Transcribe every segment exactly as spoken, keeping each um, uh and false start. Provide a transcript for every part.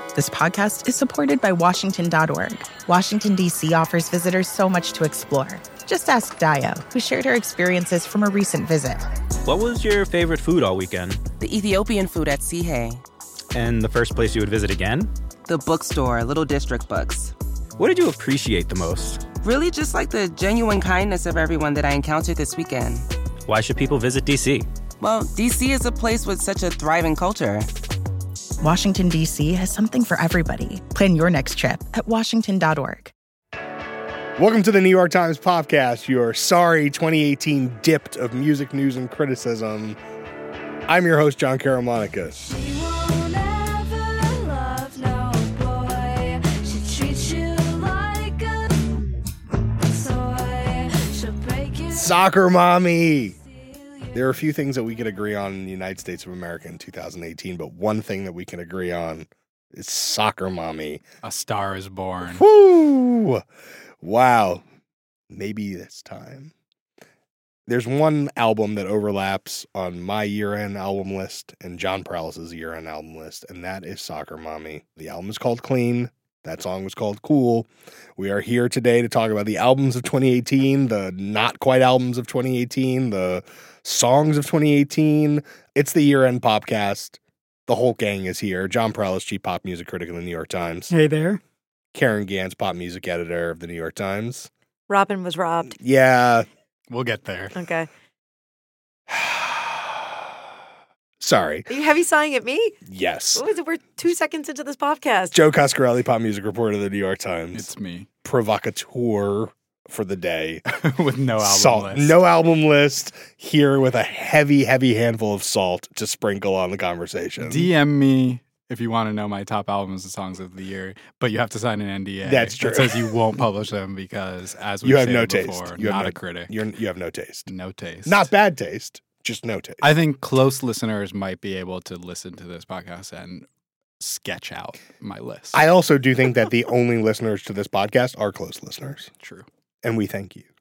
This podcast is supported by Washington dot org. Washington, D C offers visitors so much to explore. Just ask Dio, who shared her experiences from a recent visit. What was your favorite food all weekend? The Ethiopian food at Sihe. And the first place you would visit again? The bookstore, Little District Books. What did you appreciate the most? Really just like the genuine kindness of everyone that I encountered this weekend. Why should people visit D C? Well, D C is a place with such a thriving culture. Washington, D C has something for everybody. Plan your next trip at Washington dot org. Welcome to the New York Times Podcast, your sorry twenty eighteen dipped of music news and criticism. I'm your host, John Karamonikis. Soccer mommy. There are a few things that we could agree on in the United States of America in two thousand eighteen, but one thing that we can agree on is soccer mommy. A Star is Born. Woo! Wow. Maybe this time. There's one album that overlaps on my year-end album list and John Prowse's year-end album list, and that is Soccer Mommy. The album is called Clean. That song was called Cool. We are here today to talk about the albums of twenty eighteen, the not quite albums of twenty eighteen, the songs of twenty eighteen. It's the year-end popcast. The whole gang is here. John Prowse, chief pop music critic of the New York Times. Hey there. Karen Gans, pop music editor of the New York Times. Robin was robbed. Yeah. We'll get there. Okay. Sorry. Are you heavy sighing at me? Yes. What was it? We're two seconds into this podcast. Joe Coscarelli, pop music reporter of the New York Times. It's me. Provocateur for the day. With no album salt. list. No album list. Here with a heavy, heavy handful of salt to sprinkle on the conversation. D M me if you want to know my top albums and songs of the year, but you have to sign an N D A. That's true. That says you won't publish them because, as we you have said no before, taste. You not have no, a critic. You're, you have no taste. No taste. Not bad taste. Just no taste. I think close listeners might be able to listen to this podcast and sketch out my list. I also do think that the only listeners to this podcast are close listeners. True. And we thank you.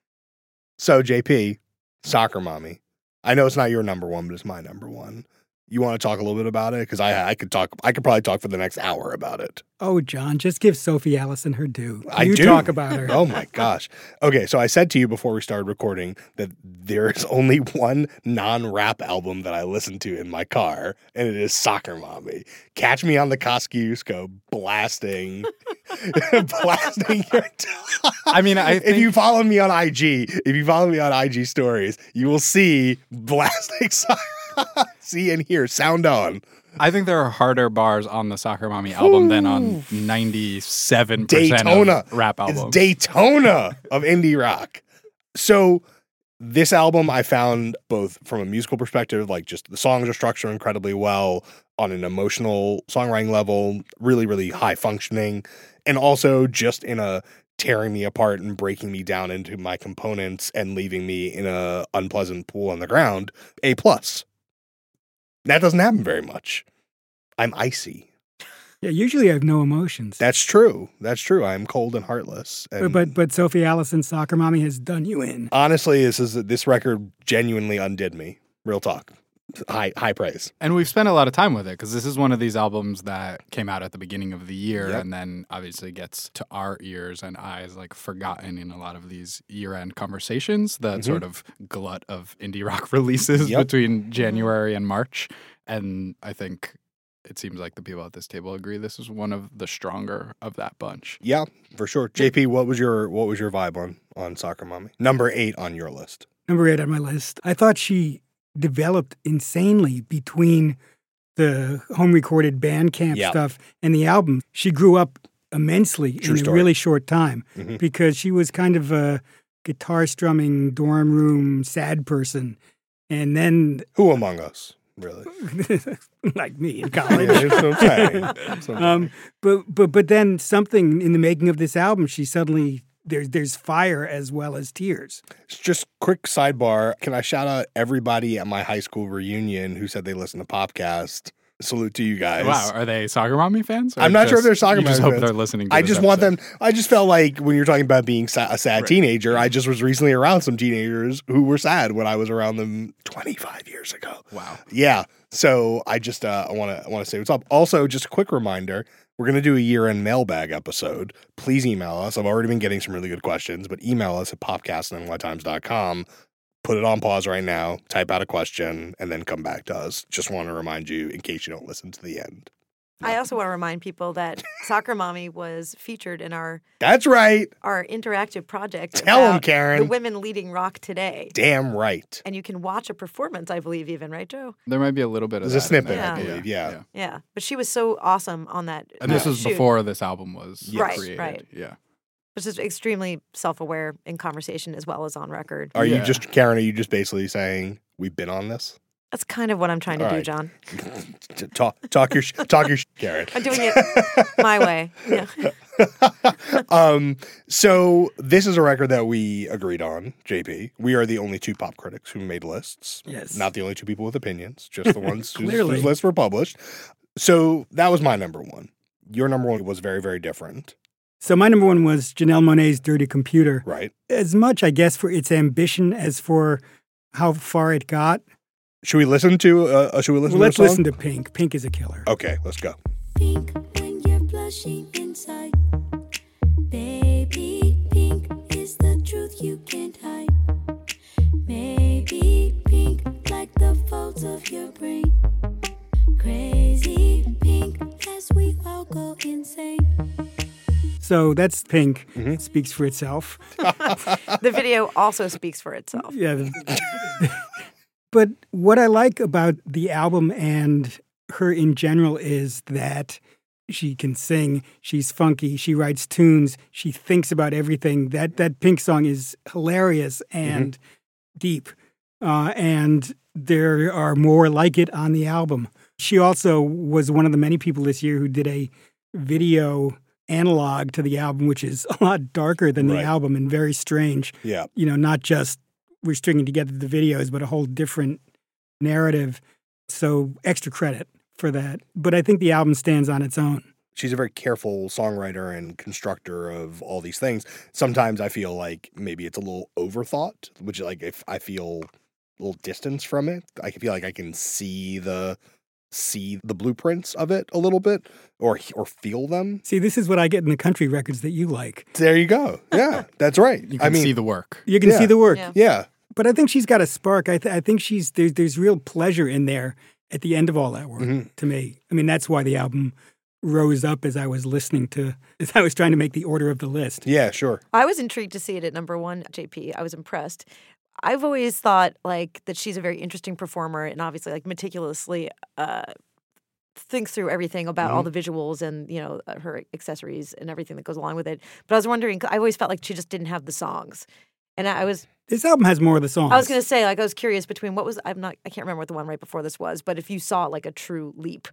So, J P, Soccer Mommy. I know it's not your number one, but it's my number one. You want to talk a little bit about it? Because I I could talk. I could probably talk for the next hour about it. Oh, John, just give Sophie Allison her due. I you do. talk about her. Oh, my gosh. Okay, so I said to you before we started recording that there's only one non-rap album that I listen to in my car, and it is Soccer Mommy. Catch me on the Kosciuszko blasting, blasting your top. I mean, I if think- you follow me on I G, if you follow me on I G stories, you will see blasting soccer. See and hear, sound on. I think there are harder bars on the Soccer Mommy album than on ninety-seven percent Daytona. of rap albums. It's Daytona of indie rock. So this album I found both from a musical perspective, like just the songs are structured incredibly well, on an emotional songwriting level, really, really high functioning, and also just in a tearing me apart and breaking me down into my components and leaving me in a unpleasant pool on the ground, A plus. That doesn't happen very much. I'm icy. Yeah, usually I have no emotions. That's true. That's true. I'm cold and heartless. And but, but but Sophie Allison's Soccer Mommy has done you in. honestly, this is this record genuinely undid me. Real talk. High high praise. And we've spent a lot of time with it because this is one of these albums that came out at the beginning of the year Yep. and then obviously gets to our ears and eyes like forgotten in a lot of these year-end conversations, that Mhm. sort of glut of indie rock releases Yep. between January and March. And I think it seems like the people at this table agree this is one of the stronger of that bunch. Yeah, for sure. J P, what was your what was your vibe on on Soccer Mommy? Number eight on your list. Number eight on my list. I thought she developed insanely between the home recorded Bandcamp Yeah. stuff and the album. She grew up immensely True in story. a really short time Mhm. because she was kind of a guitar strumming dorm room sad person. And then Who among us, really? like me in Yeah, college. that's what I'm saying. That's what I'm saying. um, but but but then something in the making of this album, she suddenly there's there's fire as well as tears. Just quick sidebar. Can I shout out everybody at my high school reunion who said they listened to Popcast Salute to you guys. Wow, are they Soccer Mommy fans? Or I'm not sure if just- they're Soccer you just Mommy hope fans. they're listening to I this just want episode. them. I just felt like when you're talking about being sa- a sad Right. teenager, I just was recently around some teenagers who were sad when I was around them twenty-five years ago. Wow. Yeah. So I just uh, I want to I want to say what's up. Also, just a quick reminder: we're gonna do a year-end mailbag episode. Please email us. I've already been getting some really good questions, but email us at popcast at n y times dot com. Put it on pause right now. Type out a question and then come back to us. Just want to remind you in case you don't listen to the end. I also want to remind people that Soccer Mommy was featured in our That's right. our interactive project. Tell 'em, about Karen. The women leading rock today. Damn right. And you can watch a performance, I believe, even, right, Joe? There might be a little bit of There's a that in snippet, there. I believe, yeah. Yeah. But she was so awesome on that. And this uh, was shoot, before this album was Yes. Right, created. right. Yeah. Which is extremely self-aware in conversation as well as on record. Are you Yeah. just, Karen, are you just basically saying we've been on this? That's kind of what I'm trying to All do, right. John. talk, talk your, sh- talk your, sh- Karen. I'm doing it my way. Yeah. um, so this is a record that we agreed on, J P. We are the only two pop critics who made lists. Yes. Not the only two people with opinions, just the ones whose, Clearly. whose lists were published. So that was my number one. Your number one was very, very different, So my number one was Janelle Monáe's Dirty Computer. right? As much, I guess, for its ambition as for how far it got. Should we listen to, uh, uh, should we listen Well, let's to a song? listen to Pink. Pink is a killer. Okay, let's go. Pink when you're blushing inside. Baby, pink is the truth you can't hide. Maybe pink like the folds of your brain. Crazy pink as we all go insane. So that's Pink. Mhm. It speaks for itself. The video also speaks for itself. Yeah. the- but what I like about the album and her in general is that she can sing, she's funky, she writes tunes, she thinks about everything. That that Pink song is hilarious and deep. Uh, and there are more like it on the album. She also was one of the many people this year who did a video analog to the album, which is a lot darker than the Right. album and very strange. Yeah. You know, not just we're stringing together the videos, but a whole different narrative. So extra credit for that. But I think the album stands on its own. She's a very careful songwriter and constructor of all these things. Sometimes I feel like maybe it's a little overthought, which like if I feel a little distance from it, I feel like I can see the see the blueprints of it a little bit or or feel them. See, this is what I get in the country records that you like. There you go. Yeah, that's right. You can I mean, see the work. You can Yeah. see the work. Yeah. yeah, But I think she's got a spark. I, th- I think she's there's there's real pleasure in there at the end of all that work. Mhm. To me, I mean that's why the album rose up as I was listening to as I was trying to make the order of the list. yeah, sure. I was intrigued to see it at number one, J P. I was impressed. I've always thought like that she's a very interesting performer and obviously like meticulously uh, thinks through everything about all the visuals and you know uh, her accessories and everything that goes along with it. But I was wondering, I always felt like she just didn't have the songs, and I I was This album has more of the songs. I was going to say like I was curious between what was I'm not I can't remember what the one right before this was, but if you saw like a true leap.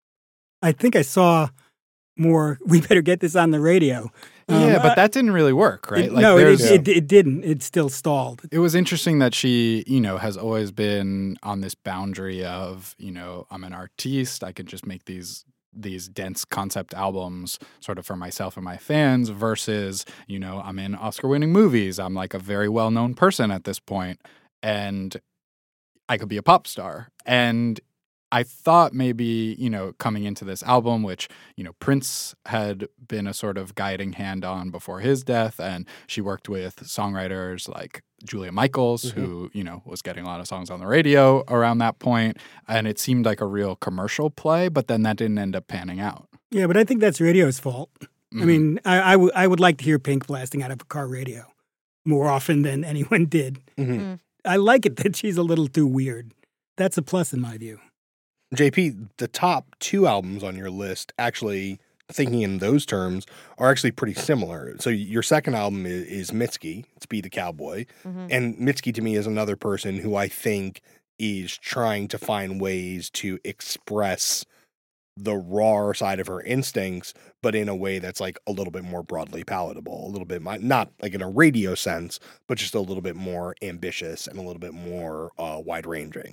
I think I saw more. We better get this on the radio. Um, yeah, I- but that didn't really work, right? It, no, it, there's- it, it didn't. It still stalled. It was interesting that she, you know, has always been on this boundary of, you know, I'm an artiste. I can just make these these dense concept albums sort of for myself and my fans versus, you know, I'm in Oscar-winning movies. I'm like a very well-known person at this point, and I could be a pop star. And I thought maybe, you know, coming into this album, which, you know, Prince had been a sort of guiding hand on before his death, and she worked with songwriters like Julia Michaels, Mm-hmm. who, you know, was getting a lot of songs on the radio around that point, and it seemed like a real commercial play, but then that didn't end up panning out. Yeah, but I think that's radio's fault. I Mhm. mean, I, I, w- I would like to hear Pink blasting out of a car radio more often than anyone did. Mhm. I like it that she's a little too weird. That's a plus in my view. J P, the top two albums on your list, actually, thinking in those terms, are actually pretty similar. So your second album is, is Mitski, it's Be the Cowboy. Mhm. And Mitski to me is another person who I think is trying to find ways to express the raw side of her instincts, but in a way that's like a little bit more broadly palatable, a little bit, mi- not like in a radio sense, but just a little bit more ambitious and a little bit more uh, wide ranging.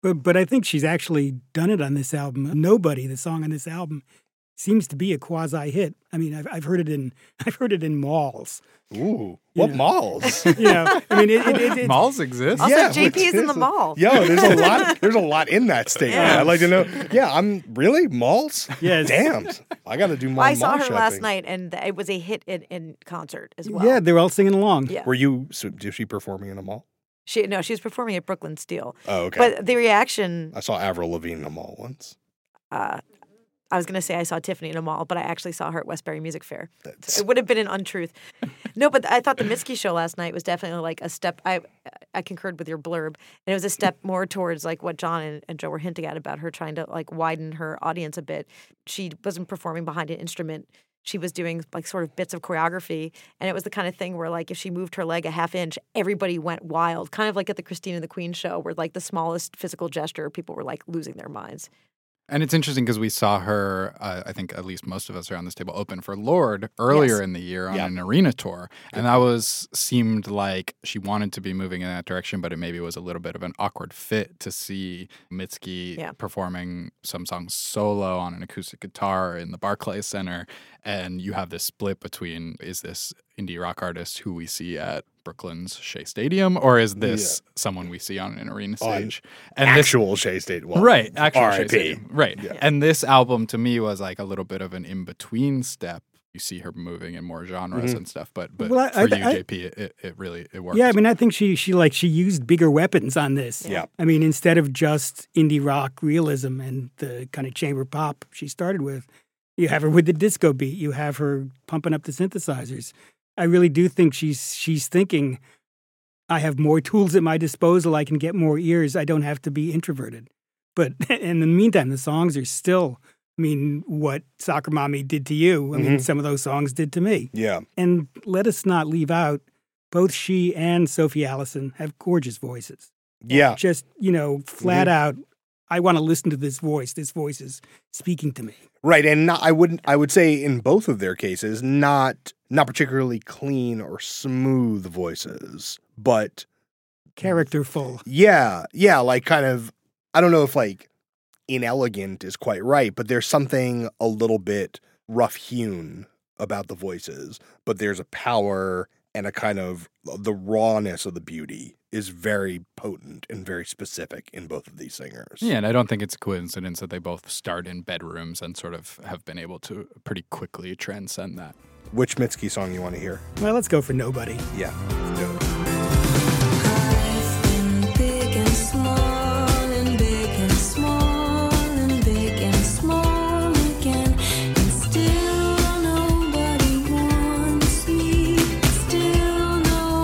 But but I think she's actually done it on this album. Nobody, the song on this album, seems to be a quasi hit. I mean, I've I've heard it in I've heard it in malls. Ooh, what Yeah. malls? You know, I mean, it, it, it, it, Malls exist. Also, Yeah, J P's in the it's- mall. Yo, there's a lot. There's a lot in that statement. Yeah. I'd like to know. Yeah, I'm really malls. Yes. Damn, I got to do more. Well, I saw mall her shopping. last night, and it was a hit in, in concert as well. yeah, they're all singing along. Yeah. Were you? So, is she performing in a mall? She no, she was performing at Brooklyn Steel. Oh, okay. But the reaction, I saw Avril Lavigne in a mall once. uh, I was going to say I saw Tiffany in a mall, but I actually saw her at Westbury Music Fair. That's, It would have been an untruth. No, but I thought the Mitski show last night was definitely like a step. I I concurred with your blurb, and it was a step more towards like what John and, and Joe were hinting at about her trying to like widen her audience a bit. She wasn't performing behind an instrument. She was doing like sort of bits of choreography, and it was the kind of thing where like if she moved her leg a half inch, everybody went wild. Kind of like at the Christine and the Queen show, where like the smallest physical gesture, people were like losing their minds. And it's interesting because we saw her, uh, I think at least most of us around this table, open for Lorde earlier Yes. in the year on Yeah. an arena tour. And that was seemed like she wanted to be moving in that direction, but it maybe was a little bit of an awkward fit to see Mitski Yeah. performing some songs solo on an acoustic guitar in the Barclays Center. And you have this split between, is this indie rock artist who we see at Brooklyn's Shea Stadium, or is this someone we see on an arena On stage? And this actual Shea State. Well, right, actual R I Shea P. Stadium. Right. Yeah. And this album to me was like a little bit of an in-between step. You see her moving in more genres Mhm. and stuff, but but Well, I- for I- you, I- J P, it, it really it worked. Yeah, I mean, I think she she like she used bigger weapons on this. Yeah. I mean, instead of just indie rock realism and the kind of chamber pop she started with, you have her with the disco beat. You have her pumping up the synthesizers. I really do think she's she's thinking, I have more tools at my disposal. I can get more ears. I don't have to be introverted. But in the meantime, the songs are still, I mean, what Soccer Mommy did to you. I mean, Mhm. some of those songs did to me. Yeah. And let us not leave out, both she and Sophie Allison have gorgeous voices. Yeah. Just, you know, flat out, I want to listen to this voice. This voice is speaking to me. Right, and not, I wouldn't. I would say in both of their cases, not not particularly clean or smooth voices, but Characterful. yeah, yeah, like kind of. I don't know if like inelegant is quite right, but there's something a little bit rough hewn about the voices. But there's a power and a kind of the rawness of the beauty is very potent and very specific in both of these singers. Yeah, and I don't think it's a coincidence that they both start in bedrooms and sort of have been able to pretty quickly transcend that. Which Mitski song you want to hear? Well, let's go for Nobody. Yeah, let's do it. I've been big and small and big and small and big and small again, and still nobody wants me. Still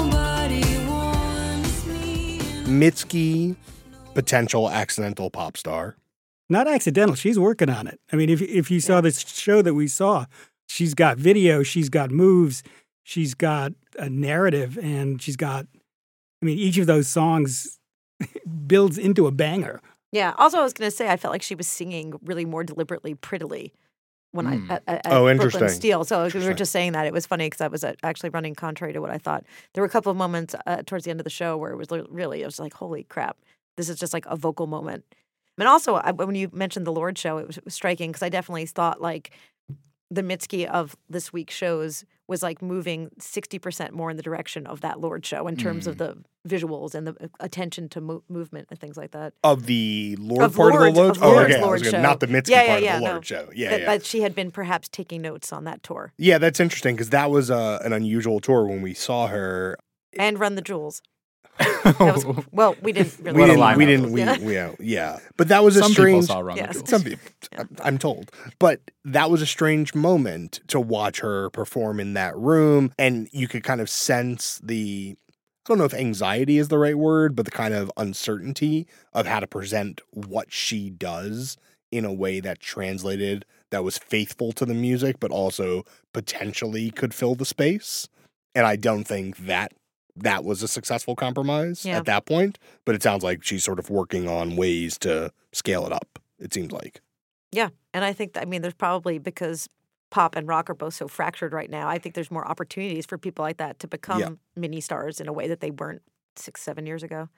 nobody wants me. Mitski, potential accidental pop star. Not accidental. She's working on it. I mean, if if you saw this show that we saw, she's got video, she's got moves, she's got a narrative, and she's got, I mean, each of those songs builds into a banger. Yeah. Also, I was going to say I felt like she was singing really more deliberately, prettily when Mm. I at, at Oh, Brooklyn interesting. Steel. So we were Interesting. just saying that it was funny because I was uh, actually running contrary to what I thought. There were a couple of moments uh, towards the end of the show where it was li- really, it was like, holy crap, this is just like a vocal moment. And also, I, when you mentioned the Lorde show, it was, it was striking because I definitely thought like the Mitski of this week's shows was like moving sixty percent more in the direction of that Lorde show in terms of the visuals and the uh, attention to mo- movement and things like that. Of the Lord Of part Lorde's- of the Lord? of Oh, Lorde's okay. I was Lorde gonna- show. not the Mitski Yeah, yeah, part yeah, of the no. Lord show. Yeah, that, yeah. that she had been perhaps taking notes on that tour Yeah, that's interesting because that was uh, an unusual tour when we saw her. and Run the Jewels. That was, well, we didn't really. We What a didn't. lineup. We didn't. We, Yeah. we, yeah, yeah. But that was a Some strange. people saw Run Yes. the Jewels. Some people, I'm told. But that was a strange moment to watch her perform in that room. And you could kind of sense the, I don't know if anxiety is the right word, but the kind of uncertainty of how to present what she does in a way that translated, that was faithful to the music, but also potentially could fill the space. And I don't think that that was a successful compromise Yeah. at that point. But it sounds like she's sort of working on ways to scale it up, it seems like. Yeah, and I think that, I mean, there's probably because pop and rock are both so fractured right now. I think there's more opportunities for people like that to become Yeah. mini stars in a way that they weren't six, seven years ago.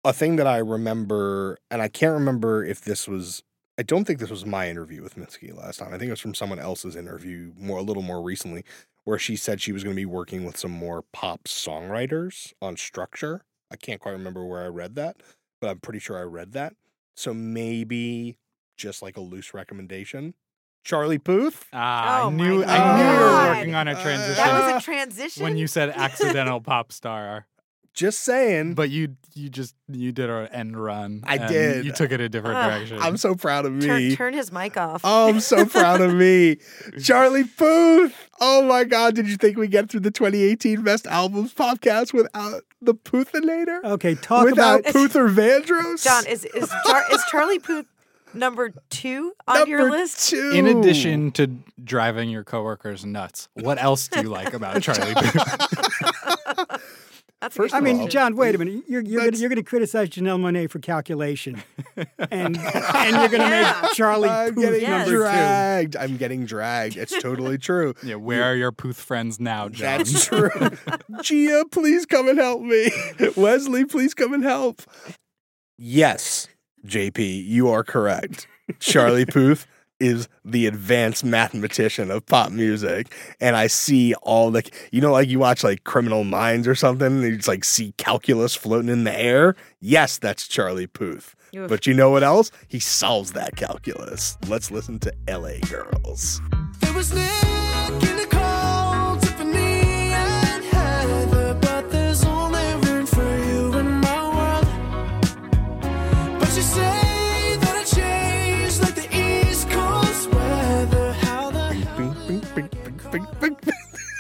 a thing that I remember, and I can't remember if this was, I don't think this was my interview with Mitski last time. I think it was from someone else's interview more, a little more recently, where she said she was going to be working with some more pop songwriters on structure. I can't quite remember where I read that, but I'm pretty sure I read that. So maybe just like a loose recommendation. Charlie Puth? Ah, Oh I my knew I knew you were God. working on a transition That was a transition. when you said accidental pop star. Just saying. But you you just you did an end run. I and did. You took it a different Ah, direction. I'm so proud of me. turn, turn his mic off. Oh, I'm so proud of me. Charlie Puth. Oh my God. Did you think we get through the twenty eighteen Best Albums podcast without the Puthinator? Okay, talk Without about Puther Vandross? John, is is, Char- is Charlie Puth number two on Number your list? two. In addition to driving your coworkers nuts, what else do you like about Charlie Puth? That's a First good I mean, question. John, wait a minute. You're you're gonna, Let's- you're going to criticize Janelle Monáe for calculation, and and you're going to Yeah. make Charlie I'm Puth getting Yes. number two. dragged. I'm getting dragged. It's totally true. Yeah, where are your Puth friends now, John? That's true. Gia, please come and help me. Wesley, please come and help. Yes, J P, you are correct. Charlie Puth is the advanced mathematician of pop music. And I see all the, you know, like you watch like Criminal Minds or something, and you just like see calculus floating in the air. Yes, that's Charlie Puth. Oof. But you know what else? He solves that calculus. Let's listen to L A Girls. There was Nick in the cold, Tiffany and Heather, but there's only room for you in my world. But you say that I changed like the East Coast weather. How the hell Bing, bing, bing, bing, bing, bing.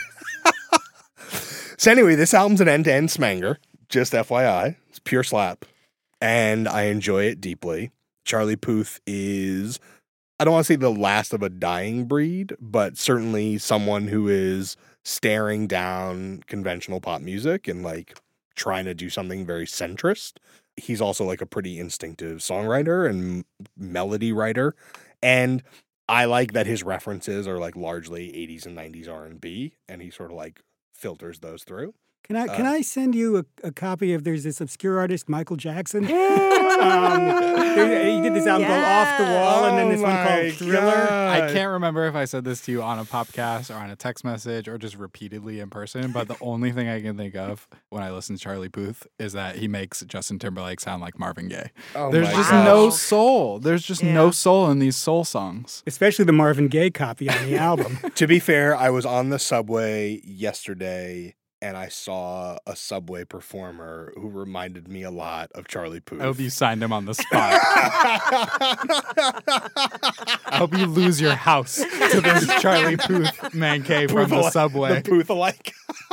So anyway, this album's an end-to-end smanger. Just F Y I. It's pure slap. And I enjoy it deeply. Charlie Puth is, I don't want to say the last of a dying breed, but certainly someone who is staring down conventional pop music and like trying to do something very centrist. He's also like a pretty instinctive songwriter and m- melody writer. And I like that his references are like largely eighties and nineties R and B, and he sort of like filters those through. Can I can Uh, I send you a, a copy of there's this obscure artist Michael Jackson? um, there- he did this album called Off the Wall, and then this one Oh my called Thriller. I can't remember if I said this to you on a podcast or on a text message or just repeatedly in person, but the only thing I can think of when I listen to Charlie Puth is that he makes Justin Timberlake sound like Marvin Gaye. Oh There's my just gosh. no soul. There's just no Yeah. soul in these soul songs. Especially the Marvin Gaye copy on the album. To be fair, I was on the subway yesterday and I saw a subway performer who reminded me a lot of Charlie Puth. I hope you signed him on the spot. I hope you lose your house to this Charlie Puth man cave from the Puth-alike- subway. The Puth alike.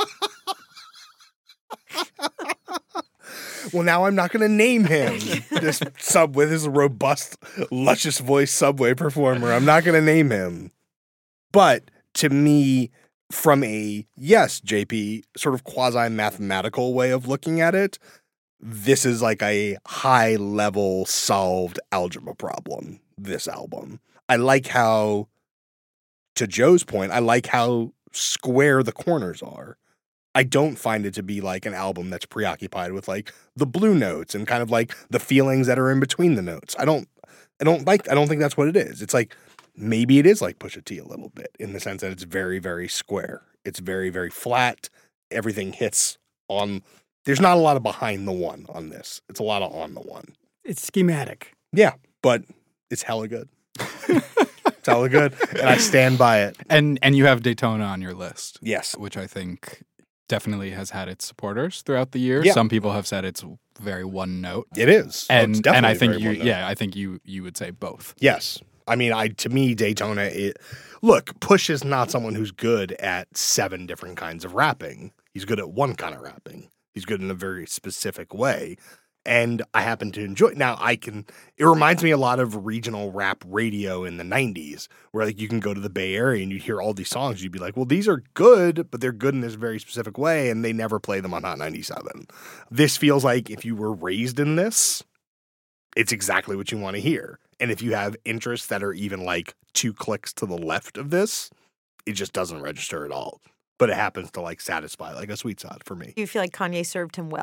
Well, now I'm not going to name him. This subway, this robust, luscious voice subway performer. I'm not going to name him. But to me, from a, yes, J P, sort of quasi-mathematical way of looking at it, this is like a high-level solved algebra problem, this album. I like how, to Joe's point, I like how square the corners are. I don't find it to be like an album that's preoccupied with like the blue notes and kind of like the feelings that are in between the notes. I don't, I don't like, I don't think that's what it is. It's like, maybe it is like Pusha T a little bit in the sense that it's very, very square. It's very, very flat. Everything hits on, there's not a lot of behind the one on this. It's a lot of on the one. It's schematic. Yeah, but it's hella good. It's hella good. And I stand by it. And and you have Daytona on your list, Yes. which I think definitely has had its supporters throughout the years. Yeah. Some people have said it's very one note. It is. Oh, And it's and I definitely think very you well done. yeah, I think you you would say both. Yes. I mean, I to me, Daytona, it, look, Push is not someone who's good at seven different kinds of rapping. He's good at one kind of rapping. He's good in a very specific way. And I happen to enjoy it. Now, I can, it reminds me a lot of regional rap radio in the nineties, where like you can go to the Bay Area and you'd hear all these songs. You'd be like, well, these are good, but they're good in this very specific way, and they never play them on Hot ninety-seven. This feels like if you were raised in this, it's exactly what you want to hear. And if you have interests that are even like two clicks to the left of this, it just doesn't register at all. But it happens to like satisfy like a sweet spot for me. Do you feel like Kanye served him well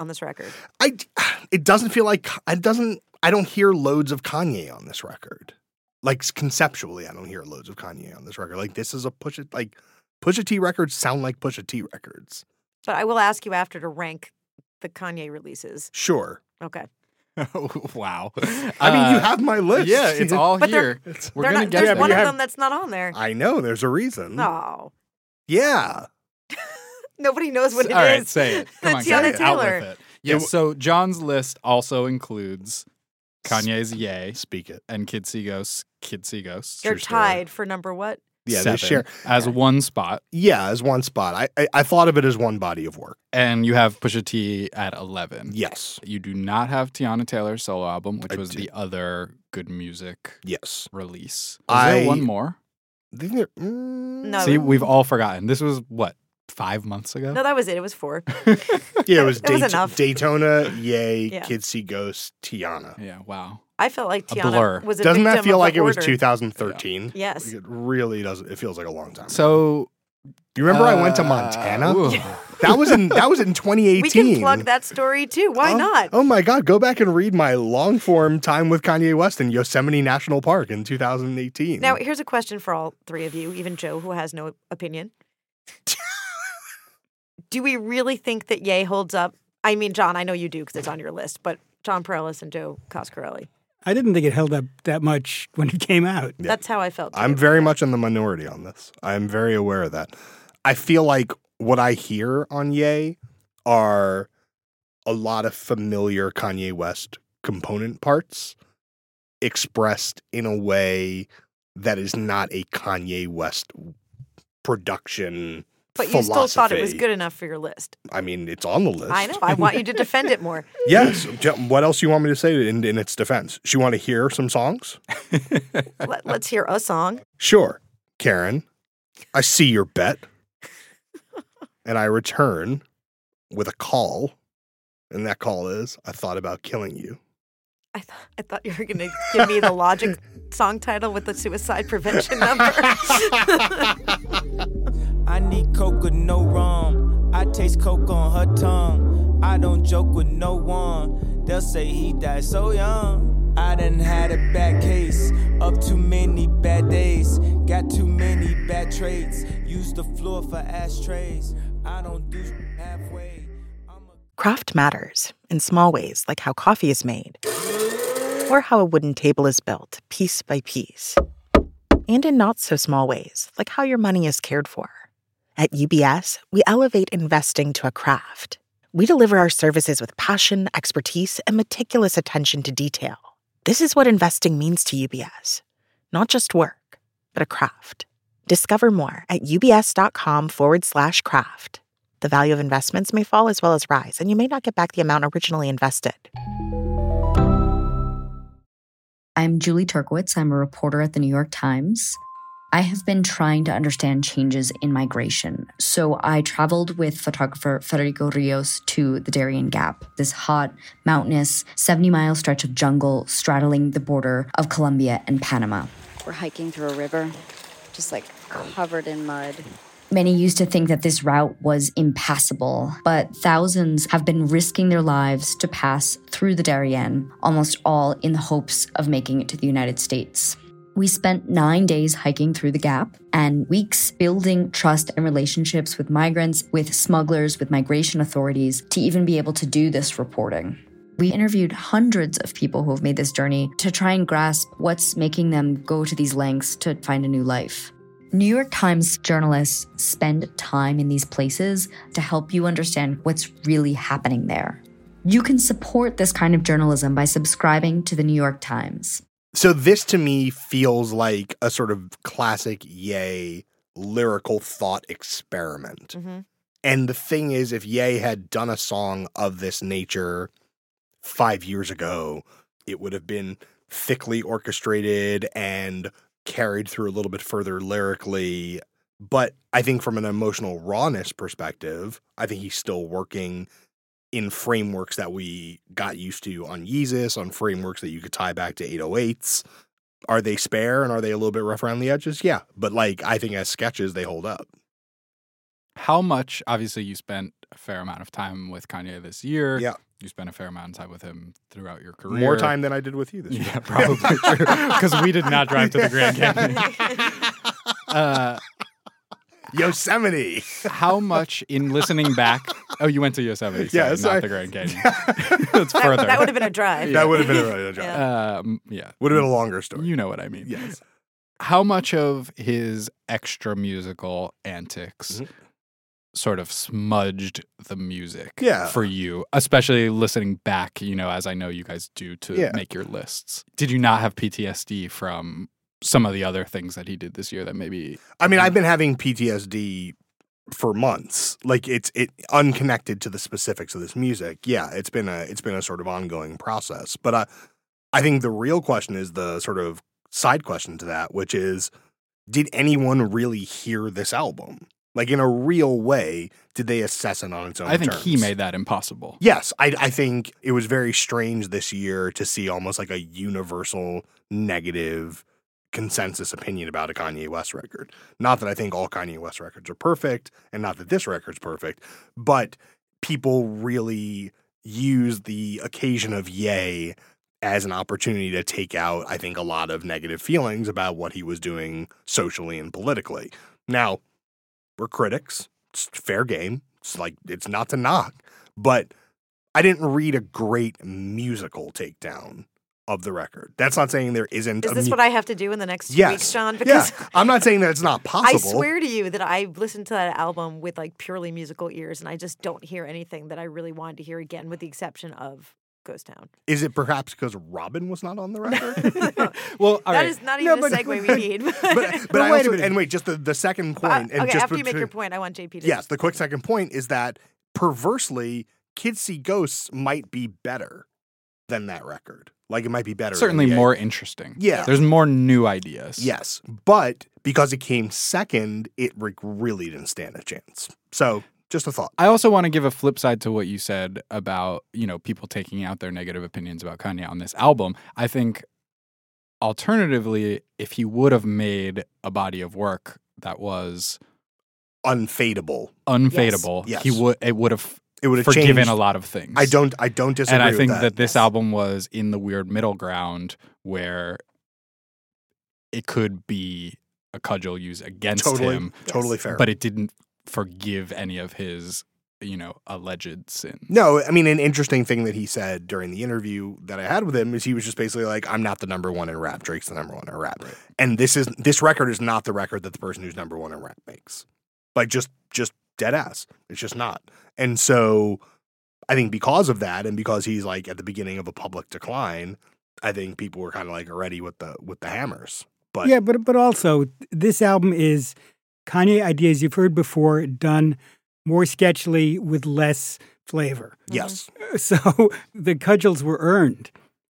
on this record. I, it doesn't feel like, it doesn't, I don't hear loads of Kanye on this record. Like, conceptually, I don't hear loads of Kanye on this record. Like, this is a Pusha, like, Pusha T records sound like Pusha T records. But I will ask you after to rank the Kanye releases. Sure. Okay. Wow. I mean, you have my list. Yeah, it's all But here. they're- We're They're gonna not, get there's there. one you of have- them that's not on there. I know, there's a reason. Oh. Yeah. Nobody knows what it is. All right, say it. Come on, Tiana get it. Out Taylor. with it. Yes. It- So John's list also includes Kanye's "Yay" Speak it. and Kid Seagos. Kid Seagos. They're True story. tied for number what? Yeah, seven, they share. as one spot, Yeah, as one spot. I, I I thought of it as one body of work. and you have Pusha T at eleven. Yes. You do not have Tiana Taylor's solo album, which I was do. the other Good Music Yes. release. Was I- there one more? I think they're- mm, No. See, we've all forgotten. This was what five months ago. No, that was it. It was four. Yeah, it was, It was Dayt- enough. Daytona, Yay, Yeah. Kid See Ghost, Tiana. Yeah. Wow. I felt like A Tiana blur. was a Doesn't that victim feel of like the it was order. two thousand thirteen? Yes. Like, it really doesn't. It feels like a long time. ago. So You remember I went to uh, Montana? ooh. That was in that was in twenty eighteen. We can plug that story too. Why oh, not? Oh my God! Go back and read my long form time with Kanye West in Yosemite National Park in two thousand eighteen. Now, here's a question for all three of you, even Joe, who has no opinion. Do we really think that Ye holds up? I mean, John, I know you do because it's on your list, but John Perellis and Joe Coscarelli. I didn't think it held up that much when it came out. That's how I felt. Too. I'm very much in the minority on this. I'm very aware of that. I feel like what I hear on Ye are a lot of familiar Kanye West component parts expressed in a way that is not a Kanye West production. But you still thought it was philosophy. good enough for your list. I mean, it's on the list. I know. I want you to defend it more. Yes. Je- What else you want me to say in, in its defense? Do you want to hear some songs? Let, let's hear a song. Sure. Karen, I see your bet. And I return with a call. And that call is, I thought about killing you. I, th- I thought you were going to give me the Logic song title with the suicide prevention number. I need coke with no rum. I taste coke on her tongue. I don't joke with no one. They'll say he died so young. I done had a bad case of too many bad days. Got too many bad traits. Use the floor for ashtrays. I don't do halfway. I'm a- Craft matters in small ways, like how coffee is made, or how a wooden table is built piece by piece, and in not so small ways, like how your money is cared for. At U B S, we elevate investing to a craft. We deliver our services with passion, expertise, and meticulous attention to detail. This is what investing means to U B S. Not just work, but a craft. Discover more at ubs.com forward slash craft. The value of investments may fall as well as rise, and you may not get back the amount originally invested. I'm Julie Turkowitz. I'm a reporter at the New York Times. I have been trying to understand changes in migration. So I traveled with photographer Federico Rios to the Darien Gap, this hot, mountainous, seventy-mile stretch of jungle straddling the border of Colombia and Panama. We're hiking through a river, just like covered in mud. Many used to think that this route was impassable, but thousands have been risking their lives to pass through the Darien, almost all in the hopes of making it to the United States. We spent nine days hiking through the Gap and weeks building trust and relationships with migrants, with smugglers, with migration authorities to even be able to do this reporting. We interviewed hundreds of people who have made this journey to try and grasp what's making them go to these lengths to find a new life. New York Times journalists spend time in these places to help you understand what's really happening there. You can support this kind of journalism by subscribing to the New York Times. So this to me feels like a sort of classic Ye lyrical thought experiment. Mm-hmm. And the thing is, if Ye had done a song of this nature five years ago, it would have been thickly orchestrated and carried through a little bit further lyrically. But I think from an emotional rawness perspective, I think he's still working in frameworks that we got used to on Yeezus, on frameworks that you could tie back to eight oh eights. Are they spare and are they a little bit rough around the edges? Yeah. But like, I think as sketches, they hold up. How much, obviously, you spent a fair amount of time with Kanye this year. Yeah. You spent a fair amount of time with him throughout your career. More time than I did with you this year. Yeah, probably true. Because we did not drive to the Grand Canyon. uh, Yosemite. How much in listening back? Oh, you went to Yosemite. Sorry, Yeah, not sorry. the Grand Canyon. That's further. That, that would have been a drive. That would have been a really good job. Um, yeah. Would have been a longer story. You know what I mean. Yes. How much of his extra musical antics Mhm. sort of smudged the music Yeah. for you, especially listening back, you know, as I know you guys do to Yeah. make your lists? Did you not have P T S D from some of the other things that he did this year that maybe... I mean, I've been having P T S D for months. Like it's it unconnected to the specifics of this music. Yeah, it's been a it's been a sort of ongoing process. But uh, I think the real question is the sort of side question to that, which is, did anyone really hear this album? Like in a real way, did they assess it on its own I think terms? he made that impossible. Yes, I, I think it was very strange this year to see almost like a universal negative consensus opinion about a Kanye West record. Not that I think all Kanye West records are perfect, and not that this record's perfect, but people really use the occasion of Ye as an opportunity to take out, I think, a lot of negative feelings about what he was doing socially and politically. Now, we're critics. It's fair game. It's like, it's not to knock. But I didn't read a great musical takedown of the record. That's not saying there isn't. Is a this mu- what I have to do in the next two Yes. weeks, John? Yeah. Because I'm not saying that it's not possible. I swear to you that I listened to that album with like purely musical ears, and I just don't hear anything that I really wanted to hear again, with the exception of Ghost Town. Is it perhaps because Robin was not on the record? Well, all That right. is not No, even but- a segue we need. but but, But I wait a also minute. and wait, just the, the second Uh, point. and okay, just after you make between- your point, I want J P to. Yes, the quick second point is that perversely, Kids See Ghosts might be better than that record. Like it might be better. Certainly than Ye. more interesting. Yeah. There's more new ideas. Yes, but because it came second, it re- really didn't stand a chance. So, just a thought. I also want to give a flip side to what you said about, you know, people taking out their negative opinions about Kanye on this album. I think alternatively, if he would have made a body of work that was Unfadable. unfadable, Yes. he would it would have It would have forgiven changed. a lot of things. I don't. I don't disagree. and I with think that. that, this album was in the weird middle ground where it could be a cudgel used against totally, him, totally fair. but it didn't forgive any of his, you know, alleged sins. No, I mean, an interesting thing that he said during the interview that I had with him is he was just basically like, I'm not the number one in rap. Drake's the number one in rap. And this is this record is not the record that the person who's number one in rap makes. Like, just just dead ass. It's just not. And so I think because of that, and because he's like at the beginning of a public decline, I think people were kind of like ready with the with the hammers. But Yeah, but but also this album is Kanye ideas you've heard before done more sketchily with less flavor. yes. So the cudgels were earned.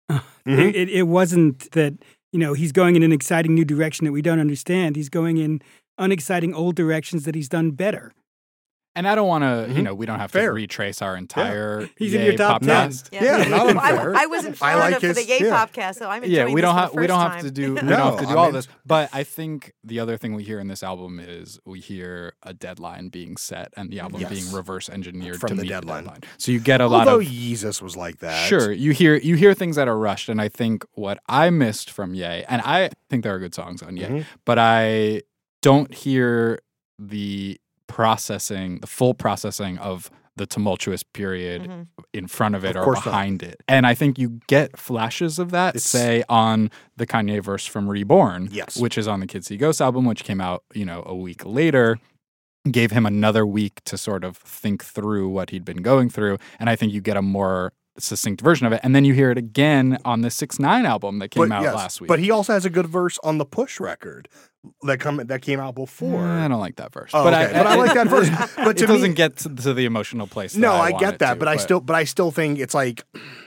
Mhm. It, it wasn't that, you know, he's going in an exciting new direction that we don't understand. He's going in unexciting old directions that he's done better. And I don't want to, you Mhm. know, we don't have Fair. to retrace our entire He's in Ye your top ten. podcast. Yeah, not unfair. I, I was in I Florida like for his- the Yay yeah. Popcast, so I'm enjoying Yeah, we this don't for have the we don't first have to time. do we No, don't have to do I'm all in- this. But I think the other thing we hear in this album is we hear a deadline being set and the album Yes. being reverse engineered From to the meet deadline. the deadline. So you get a lot Although of Yeezus was like that. Sure, you hear you hear things that are rushed, and I think what I missed from Ye, and I think there are good songs on Ye, Mhm. but I don't hear the processing, the full processing of the tumultuous period Mhm. in front of it Of or course not. behind it. And I think you get flashes of that, It's- say, on the Kanye verse from Reborn, Yes. which is on the Kids See Ghosts album, which came out, you know, a week later. Gave him another week to sort of think through what he'd been going through. And I think you get a more succinct version of it. And then you hear it again on the six nine album that came But out yes, last week. But he also has a good verse on the Push record that come that came out before. I don't like that verse. Oh, but, okay. I, But I like that verse. But to it me- doesn't get to, to the emotional place. That No, I, I, want get it that, to, but I still but I still think it's like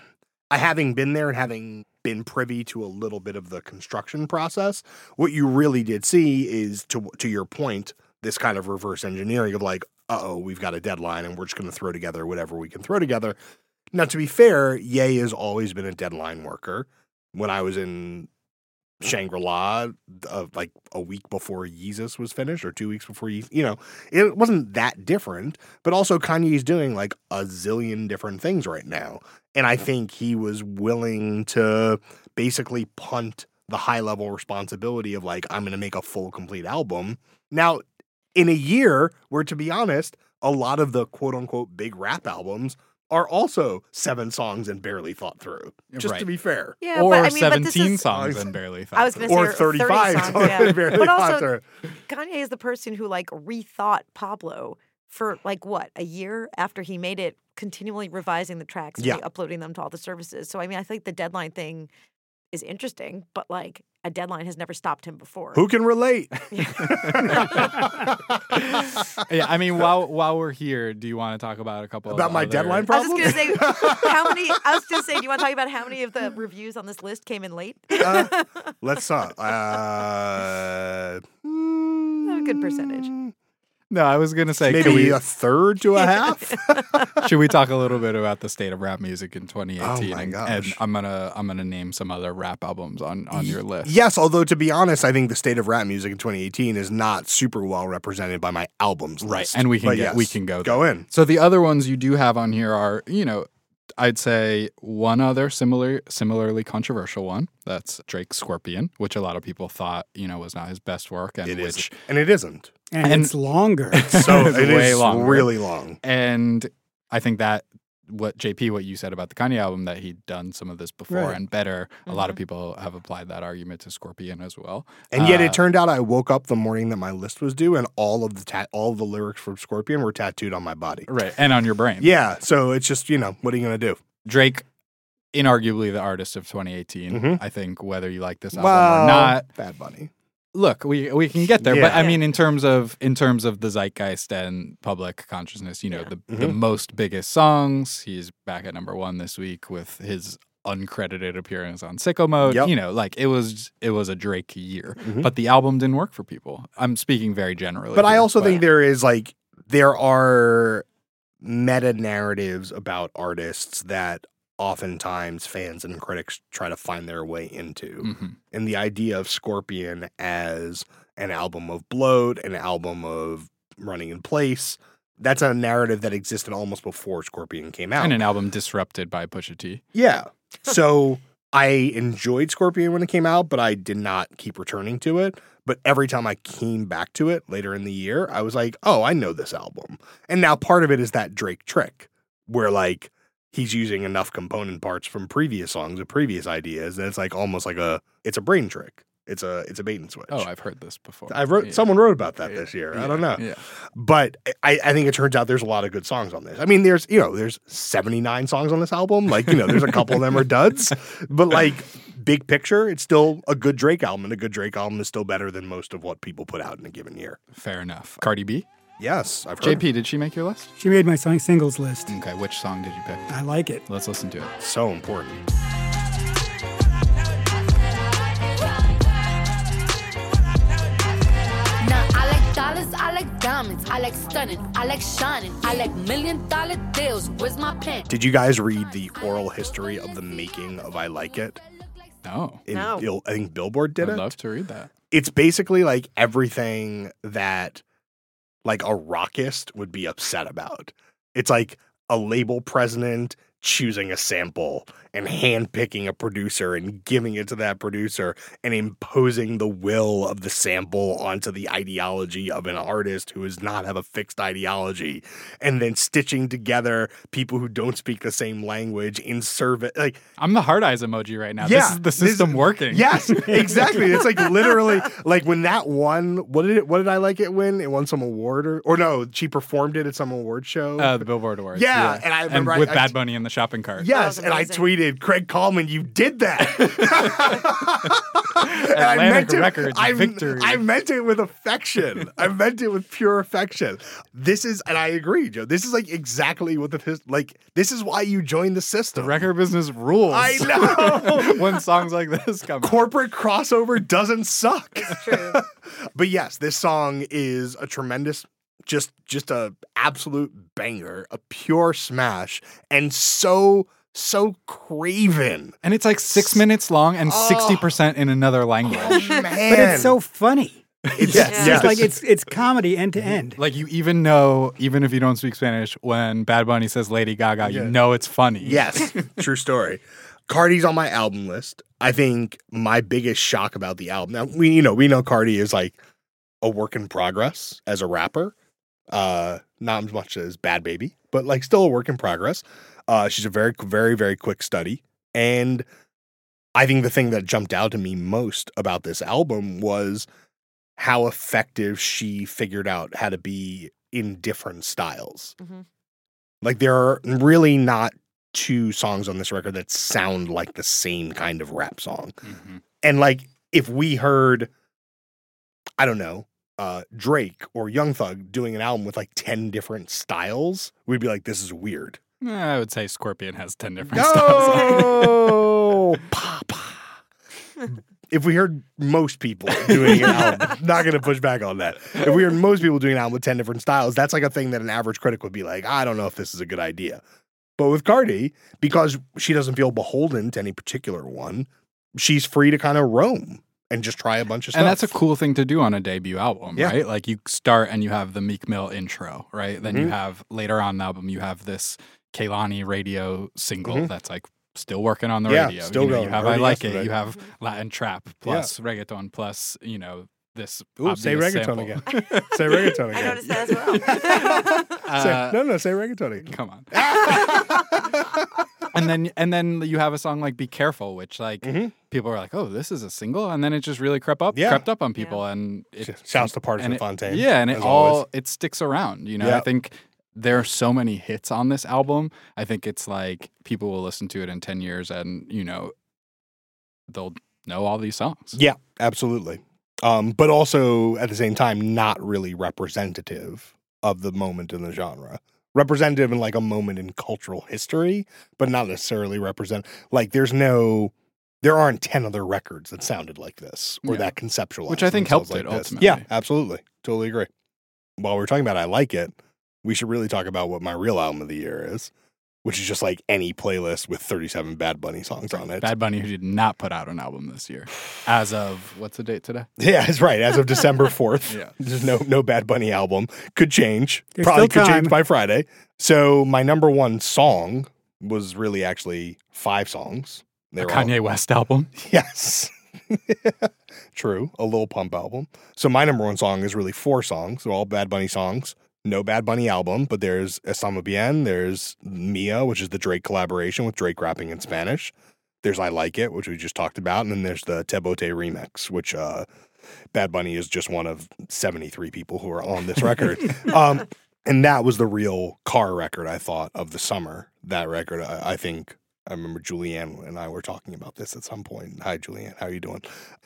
I having been there and having been privy to a little bit of the construction process, what you really did see is to to your point, this kind of reverse engineering of like, uh-oh, we've got a deadline and we're just going to throw together whatever we can throw together. Now, to be fair, Ye has always been a deadline worker. When I was in Shangri-La uh, like a week before Yeezus was finished or two weeks before Yeezus. You know, it wasn't that different, but also Kanye's doing like a zillion different things right now. And I think he was willing to basically punt the high level responsibility of like, I'm going to make a full complete album. Now, in a year where, to be honest, a lot of the quote unquote big rap albums are also seven songs and barely thought through, just Right. to be fair. Yeah, or but I mean, but this seventeen is, songs and barely thought I was through. going to say Or thirty-five songs, songs yeah. and barely But thought also, through. Kanye is the person who like rethought Pablo for like what, a year after he made it, continually revising the tracks and Yeah. uploading them to all the services. So I mean, I think the deadline thing is interesting, but like a deadline has never stopped him before. Who can relate? Yeah, I mean, while while we're here, do you want to talk about a couple About of my other- deadline I was problem? just gonna say how many. I was just saying, do you want to talk about how many of the reviews on this list came in late? uh, let's uh, uh A good percentage. No, I was gonna say, can maybe we, a third to a half. should we talk a little bit about the state of rap music in twenty eighteen? Oh my and, gosh. and I'm gonna I'm gonna name some other rap albums on on your list. Yes, although to be honest, I think the state of rap music in twenty eighteen is not super well represented by my albums Right, list. and we can But get yes, we can go go there. in. So the other ones you do have on here are, you know, I'd say one other similar similarly controversial one. That's Drake's Scorpion, which a lot of people thought, you know, was not his best work, and It which is, and it isn't. And, And- it's longer. So It's it way is longer. really long. And I think that what J P, what you said about the Kanye album, that he'd done some of this before Right. and better. A lot Mm-hmm. of people have applied that argument to Scorpion as well. And yet, Uh, it turned out I woke up the morning that my list was due, and all of the ta- all of the lyrics from Scorpion were tattooed on my body. right, and on your brain. Yeah, so it's just, you know, what are you gonna do? Drake, inarguably the artist of twenty eighteen. Mhm. I think whether you like this album Well, or not, Bad Bunny. look, we we can get there, but Yeah. I mean, in terms of in terms of the zeitgeist and public consciousness, you know, Yeah. the Mm-hmm. the most biggest songs. He's back at number one this week with his uncredited appearance on Sicko Mode. Yep. You know, like it was it was a Drake year, Mhm. but the album didn't work for people. I'm speaking very generally, But I here, also think there is like there are meta narratives about artists that oftentimes fans and critics try to find their way into. Mhm. And the idea of Scorpion as an album of bloat, an album of running in place, that's a narrative that existed almost before Scorpion came out. and an album disrupted by Pusha T. Yeah. So I enjoyed Scorpion when it came out, but I did not keep returning to it. But every time I came back to it later in the year, I was like, oh, I know this album. And now part of it is that Drake trick where like he's using enough component parts from previous songs or previous ideas that it's like almost like a it's a brain trick. It's a it's a bait and switch. Oh, I've heard this before. I wrote Yeah. someone wrote about that Yeah. this year. I Yeah. don't know. Yeah. But I, I think it turns out there's a lot of good songs on this. I mean, there's, you know, there's seventy-nine songs on this album. Like, you know, there's a couple of them are duds. But like, big picture, it's still a good Drake album. And a good Drake album is still better than most of what people put out in a given year. Fair enough. Cardi B. Yes, I've heard. J P, did she make your list? She made my song singles list. Okay, which song did you pick? I like it. Let's listen to it. So important. Now I like dollars, I like diamonds, I like stunning, I like shining, I like million dollar deals. Where's my pen? Did you guys read the oral history of the making of I Like It? No. In, No. Bil- I think Billboard did I'd it. love to read that. It's basically like everything that like a rockist would be upset about. It's like a label president choosing a sample and handpicking a producer and giving it to that producer and imposing the will of the sample onto the ideology of an artist who does not have a fixed ideology, and then stitching together people who don't speak the same language in service. Like, I'm the heart eyes emoji right now. Yeah, this is the this- system working. yes, exactly. It's like literally like when that won. What did it? What did I Like It win? It won some award, or or no? She performed it at some award show. Uh, the Billboard Awards. Yeah, and I remember I- with I- Bad Bunny in the shopping cart. yes, was and I amazing. tweeted, Craig Coleman, you did that. And I Atlantic meant it- Records, I, victory. I meant it with affection. I meant it with pure affection. This is, and I agree, Joe. This is like exactly what the his- like. This is why you join the The system. record business rules. I know. when songs like this come out. Corporate crossover doesn't suck. True. But yes, this song is a tremendous, just just a absolute banger, a pure smash, and so so craven. And it's like six minutes long and sixty percent in another language. Man. But it's so funny. It's, It's yes. just like it's it's comedy end to end. Like you even know, even if you don't speak Spanish, when Bad Bunny says Lady Gaga, you Yeah. know it's funny. Yes, true story. Cardi's on my album list. I think my biggest shock about the album. Now we, you know, we know Cardi is like a work in progress as a rapper. Uh, not as much as Bad Baby, but like still a work in progress. Uh, she's a very, very, very quick study, and I think the thing that jumped out to me most about this album was how effective she figured out how to be in different styles. Mm-hmm. Like there are really not two songs on this record that sound like the same kind of rap song. Mm-hmm. And like if we heard, I don't know, uh, Drake or Young Thug doing an album with like ten different styles, we'd be like, this is weird. I would say Scorpion has ten different styles. No! Papa. If we heard most people doing an album, not going to push back on that. If we heard most people doing an album with ten different styles, that's like a thing that an average critic would be like, I don't know if this is a good idea. But with Cardi, because she doesn't feel beholden to any particular one, she's free to kind of roam and just try a bunch of stuff. And that's a cool thing to do on a debut album, Yeah. right? Like you start and you have the Meek Mill intro, right? Then you Mhm. have later on the album, you have this Kehlani radio single Mhm. that's like still working on the Yeah, radio. still you know, going. You have Heard I it Like yesterday. It. You have Latin trap plus reggaeton plus, you know, this Ooh, say obvious reggaeton sample. again. Say reggaeton again. I noticed that as well. Say- Uh, no, no, say reggaeton again. Come on. and then and then you have a song like Be Careful, which like Mhm. people are like, oh, this is a single, and then it just really crept up Yeah. crept up on people, and it Shouts to Partisan and it- Fontaine. Yeah, and it as all always. it sticks around. You know, Yeah. I think there are so many hits on this album. I think it's like people will listen to it in ten years, and you know, they'll know all these songs. Yeah, absolutely. Um, but also at the same time, not really representative of the moment in the genre. Representative in like a moment in cultural history, but not necessarily represent. Like there's no, there aren't ten other records that sounded like this or Yeah. that conceptualized. Which I think themselves helped like it this. ultimately. Yeah, absolutely. Totally agree. While we're talking about I Like It, we should really talk about what my real album of the year is, which is just like any playlist with thirty-seven Bad Bunny songs on it. Bad Bunny, who did not put out an album this year, as of what's the date today? Yeah, that's right. As of December fourth, Yeah. there's no no Bad Bunny album. Could change. There's Probably still could time. change by Friday. So my number one song was really actually five songs. They A were all- Kanye West album. Yes. True. A Lil Pump album. So my number one song is really four songs. They're all Bad Bunny songs. No Bad Bunny album, but there's Estamos Bien. There's Mia, which is the Drake collaboration with Drake rapping in Spanish. There's I Like It, which we just talked about. And then there's the Te Bote remix, which uh, Bad Bunny is just one of seventy-three people who are on this record. um, and that was the real car record, I thought, of the summer. That record, I, I think, I remember Julianne and I were talking about this at some point. Hi, Julianne. How are you doing?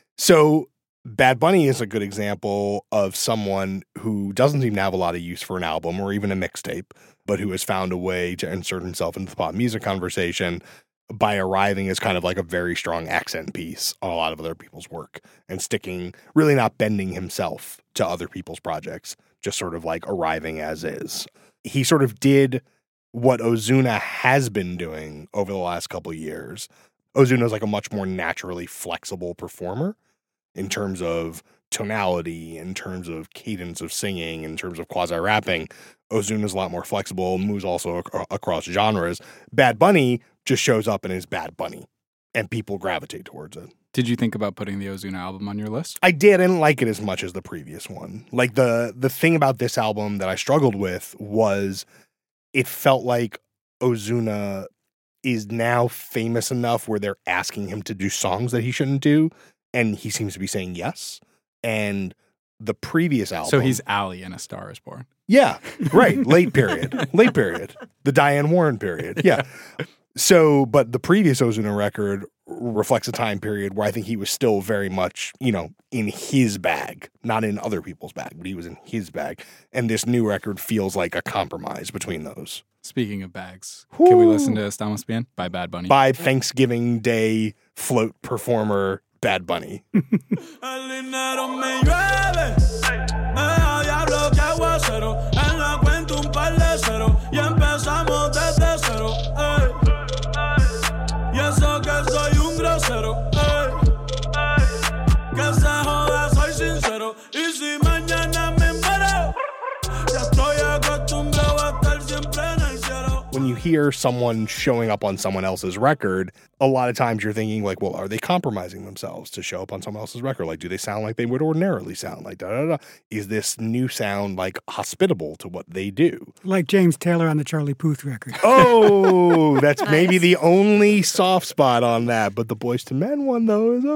So Bad Bunny is a good example of someone who doesn't seem to have a lot of use for an album or even a mixtape, but who has found a way to insert himself into the pop music conversation by arriving as kind of like a very strong accent piece on a lot of other people's work and sticking, really not bending himself to other people's projects, just sort of like arriving as is. He sort of did what Ozuna has been doing over the last couple of years. Ozuna is like a much more naturally flexible performer in terms of tonality, in terms of cadence of singing, in terms of quasi-rapping. Ozuna is a lot more flexible, moves also ac- across genres. Bad Bunny just shows up and is Bad Bunny, and people gravitate towards it. Did you think about putting the Ozuna album on your list? I did. I didn't like it as much as the previous one. Like the the thing about this album that I struggled with was it felt like Ozuna is now famous enough where they're asking him to do songs that he shouldn't do, and he seems to be saying yes. And the previous album, So he's Ali in A Star Is Born. yeah, right, late period, late period, the Diane Warren period, yeah. So, but the previous Ozuna record reflects a time period where I think he was still very much, you know, in his bag, not in other people's bag, but he was in his bag. And this new record feels like a compromise between those. Speaking of bags, can we listen to Estamos Bien by Bad Bunny? By Thanksgiving Day float performer Bad Bunny. El dinero me llueve, me da diablo que aguacero, en la cuenta un par de cero, y empezamos desde cero. Ey, ey. hear someone showing up on someone else's record, a lot of times you're thinking like, well, are they compromising themselves to show up on someone else's record? Like, do they sound like they would ordinarily sound? Like, da da da. Is this new sound like hospitable to what they do? Like James Taylor on the Charlie Puth record. Oh, that's maybe the only soft spot on that. But the Boyz two Men one, though, is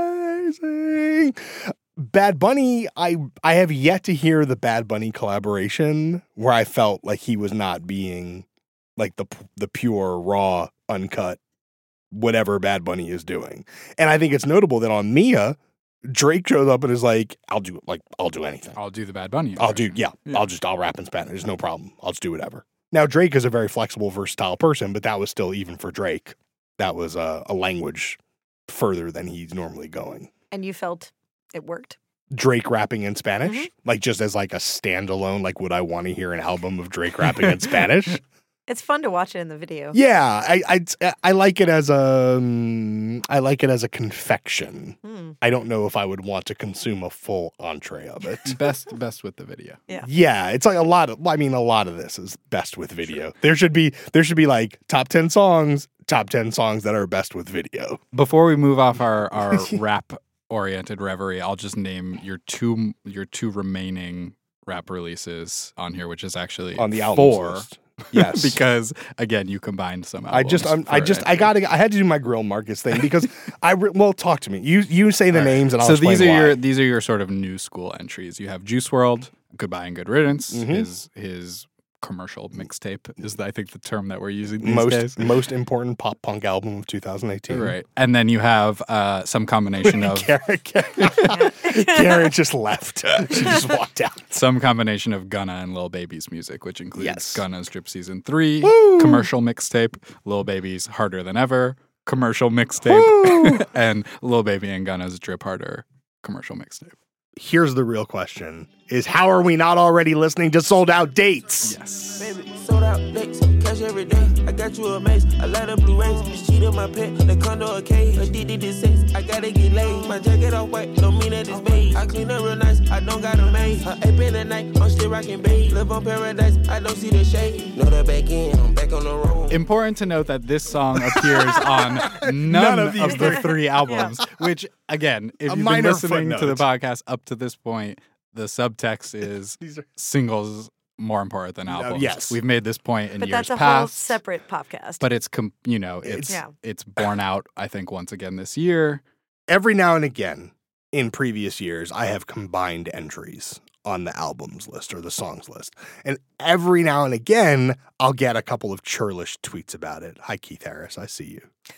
amazing. Bad Bunny, I I have yet to hear the Bad Bunny collaboration where I felt like he was not being like the the pure, raw, uncut, whatever Bad Bunny is doing. And I think it's notable that on Mia, Drake shows up and is like, I'll do like I'll do anything. I'll do the Bad Bunny. I'll do yeah, yeah. I'll just I'll rap in Spanish. There's no problem. I'll just do whatever. Now Drake is a very flexible, versatile person, but that was still, even for Drake, that was a, a language further than he's normally going. And you felt it worked? Drake rapping in Spanish? Mm-hmm. Like just as like a standalone, like would I want to hear an album of Drake rapping in Spanish? It's fun to watch it in the video. Yeah, I I, I like it as a um, I like it as a confection. Hmm. I don't know if I would want to consume a full entree of it. Best best with the video. Yeah. Yeah, it's like a lot of I mean a lot of this is best with video. Sure. There should be there should be like top ten songs, top ten songs that are best with video. Before we move off our our rap oriented reverie, I'll just name your two your two remaining rap releases on here, which is actually on the albums four. List. Yes, because again, you combined some. I just, I'm, I just, I gotta, I had to do my Grill Marcus thing because I re- well, talk to me. You, you say the All names right. and I'll so explain these are why. your these are your sort of new school entries. You have Juice world, Goodbye and Good Riddance. Mhm. His his commercial mixtape is I think the term that we're using these most days. most important pop punk album of two thousand eighteen. Right, and then you have uh, some combination of Karen, Karen, Karen just left. She just walked out. some combination of Gunna and Lil Baby's music, which includes Yes. Gunna's Drip Season three, Woo! commercial mixtape, Lil Baby's Harder Than Ever, commercial mixtape, and Lil Baby and Gunna's Drip Harder commercial mixtape. Here's the real question: is how are we not already listening to Sold Out Dates? Yes. Baby, sold out dates, cash every day. I got you a mace, I light up blue rays. This cheat on my pet, the condo a cage. Addicted to sex, I gotta get laid. My jacket all white, don't mean that it's beige. I clean up real nice, I don't got a maid. Her ape in the night, I'm still rocking beige. Live on paradise, I don't see the shade. Know that back in, I'm back on the road. Important to note that this song appears on none, None of of, these the three albums, which, again, if A you've been minor listening to the footnote. podcast up to this point, the subtext is These are singles more important than albums. yes. We've made this point in But years that's a past. whole separate podcast. But it's, com- you know, it's, Yeah. it's borne out, I think, once again this year. every now and again in previous years, I have combined entries on the albums list or the songs list. And every now and again, I'll get a couple of churlish tweets about it. Hi, Keith Harris. I see you.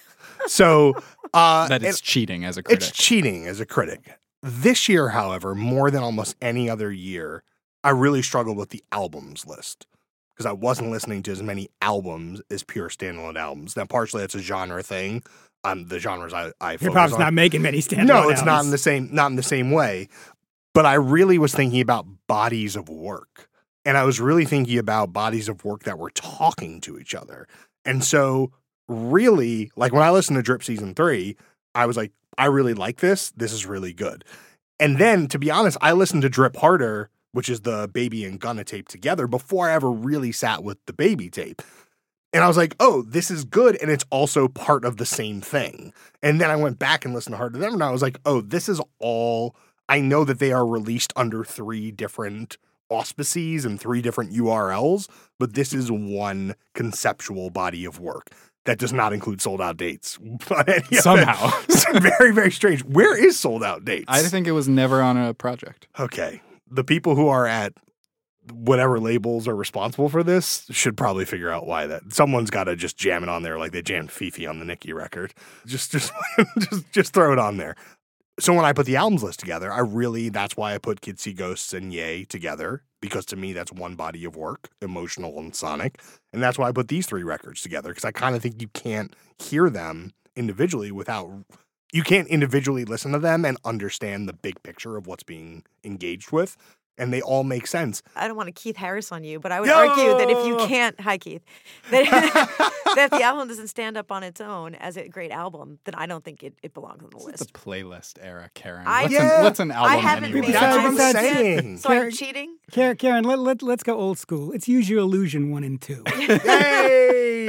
So uh, That it's and cheating as a critic. it's cheating as a critic. This year, however, more than almost any other year, I really struggled with the albums list because I wasn't listening to as many albums as pure standalone albums. Now, partially that's a genre thing. Um, the genres I, I Hip focus hop's on. not making many standalone No, it's not albums. in the same not in the same way. But I really was thinking about bodies of work. And I was really thinking about bodies of work that were talking to each other. And so really, like when I listened to Drip Season three, I was like, I really like this. This is really good. And then, to be honest, I listened to Drip Harder, which is the Baby and Gunna tape together, before I ever really sat with the Baby tape. And I was like, oh, this is good. And it's also part of the same thing. And then I went back and listened to Hard to Them. And I was like, oh, this is all. I know that they are released under three different auspices and three different U R Ls, but this is one conceptual body of work that does not include Sold Out Dates. on any of it. Somehow. It's very, very strange. Where is Sold Out Dates? I think it was never on a project. Okay. The people who are at whatever labels are responsible for this should probably figure out why that. Someone's got to just jam it on there like they jammed Fifi on the Nicki record. Just, just, just, just throw it on there. So when I put the albums list together, I really, that's why I put Kids See Ghosts and Yay together, because to me, that's one body of work, emotional and sonic. And that's why I put these three records together, because I kind of think you can't hear them individually without, you can't individually listen to them and understand the big picture of what's being engaged with. And they all make sense. I don't want to Keith Harris on you, but I would Yo! argue that if you can't, hi Keith, that, that if the album doesn't stand up on its own as a great album, then I don't think it, it belongs on the It's list. the playlist era, Karen. I- what's, Yeah. an, what's an album I haven't anyway? made That's my what I'm list yet, saying. So I'm Karen- cheating. Karen, Karen let, let, let's go old school. It's Use Your Illusion one and two. Yay!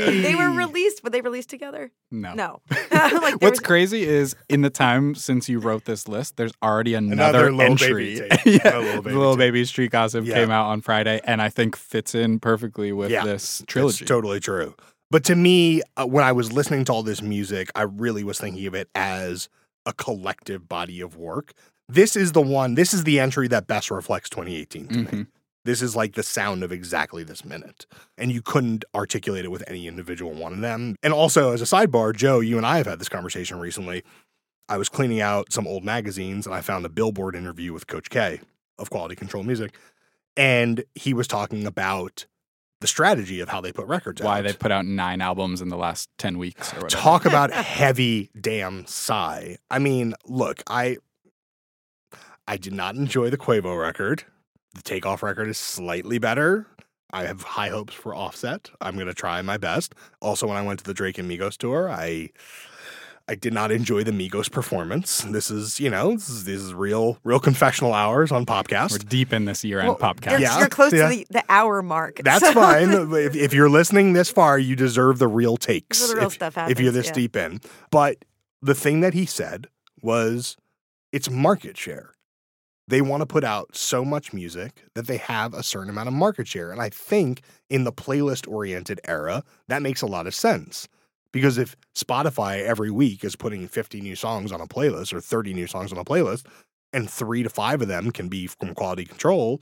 They were released, but they released together? No. No. like there What's was, crazy is in the time since you wrote this list, there's already Another another, Lil entry. Baby tape. yeah, A Lil Baby Little tape. Baby Street Gossip Yeah. came out on Friday, and I think fits in perfectly with Yeah, this trilogy. It's totally true. But to me, uh, when I was listening to all this music, I really was thinking of it as a collective body of work. This is the one, this is the entry that best reflects twenty eighteen to Mhm. me. This is like the sound of exactly this minute. And you couldn't articulate it with any individual one of them. And also, as a sidebar, Joe, you and I have had this conversation recently. I was cleaning out some old magazines and I found a Billboard interview with Coach K of Quality Control Music. And he was talking about the strategy of how they put records Why out. they put out nine albums in the last ten weeks or whatever. Talk about heavy damn sigh. I mean, look, I I did not enjoy the Quavo record. The Takeoff record is slightly better. I have high hopes for Offset. I'm going to try my best. Also, when I went to the Drake and Migos tour, I I did not enjoy the Migos performance. This is, you know, this is, this is real real confessional hours on Popcast. We're deep in this year-end well, podcast. You're, Yeah, you're close yeah. to the, the hour mark. That's so- fine. if, if you're listening this far, you deserve the real takes. The real if, stuff if you're happens, this yeah. deep in. But the thing that he said was it's market share. They want to put out so much music that they have a certain amount of market share. And I think in the playlist-oriented era, that makes a lot of sense. Because if Spotify every week is putting fifty new songs on a playlist or thirty new songs on a playlist, and three to five of them can be from Quality Control,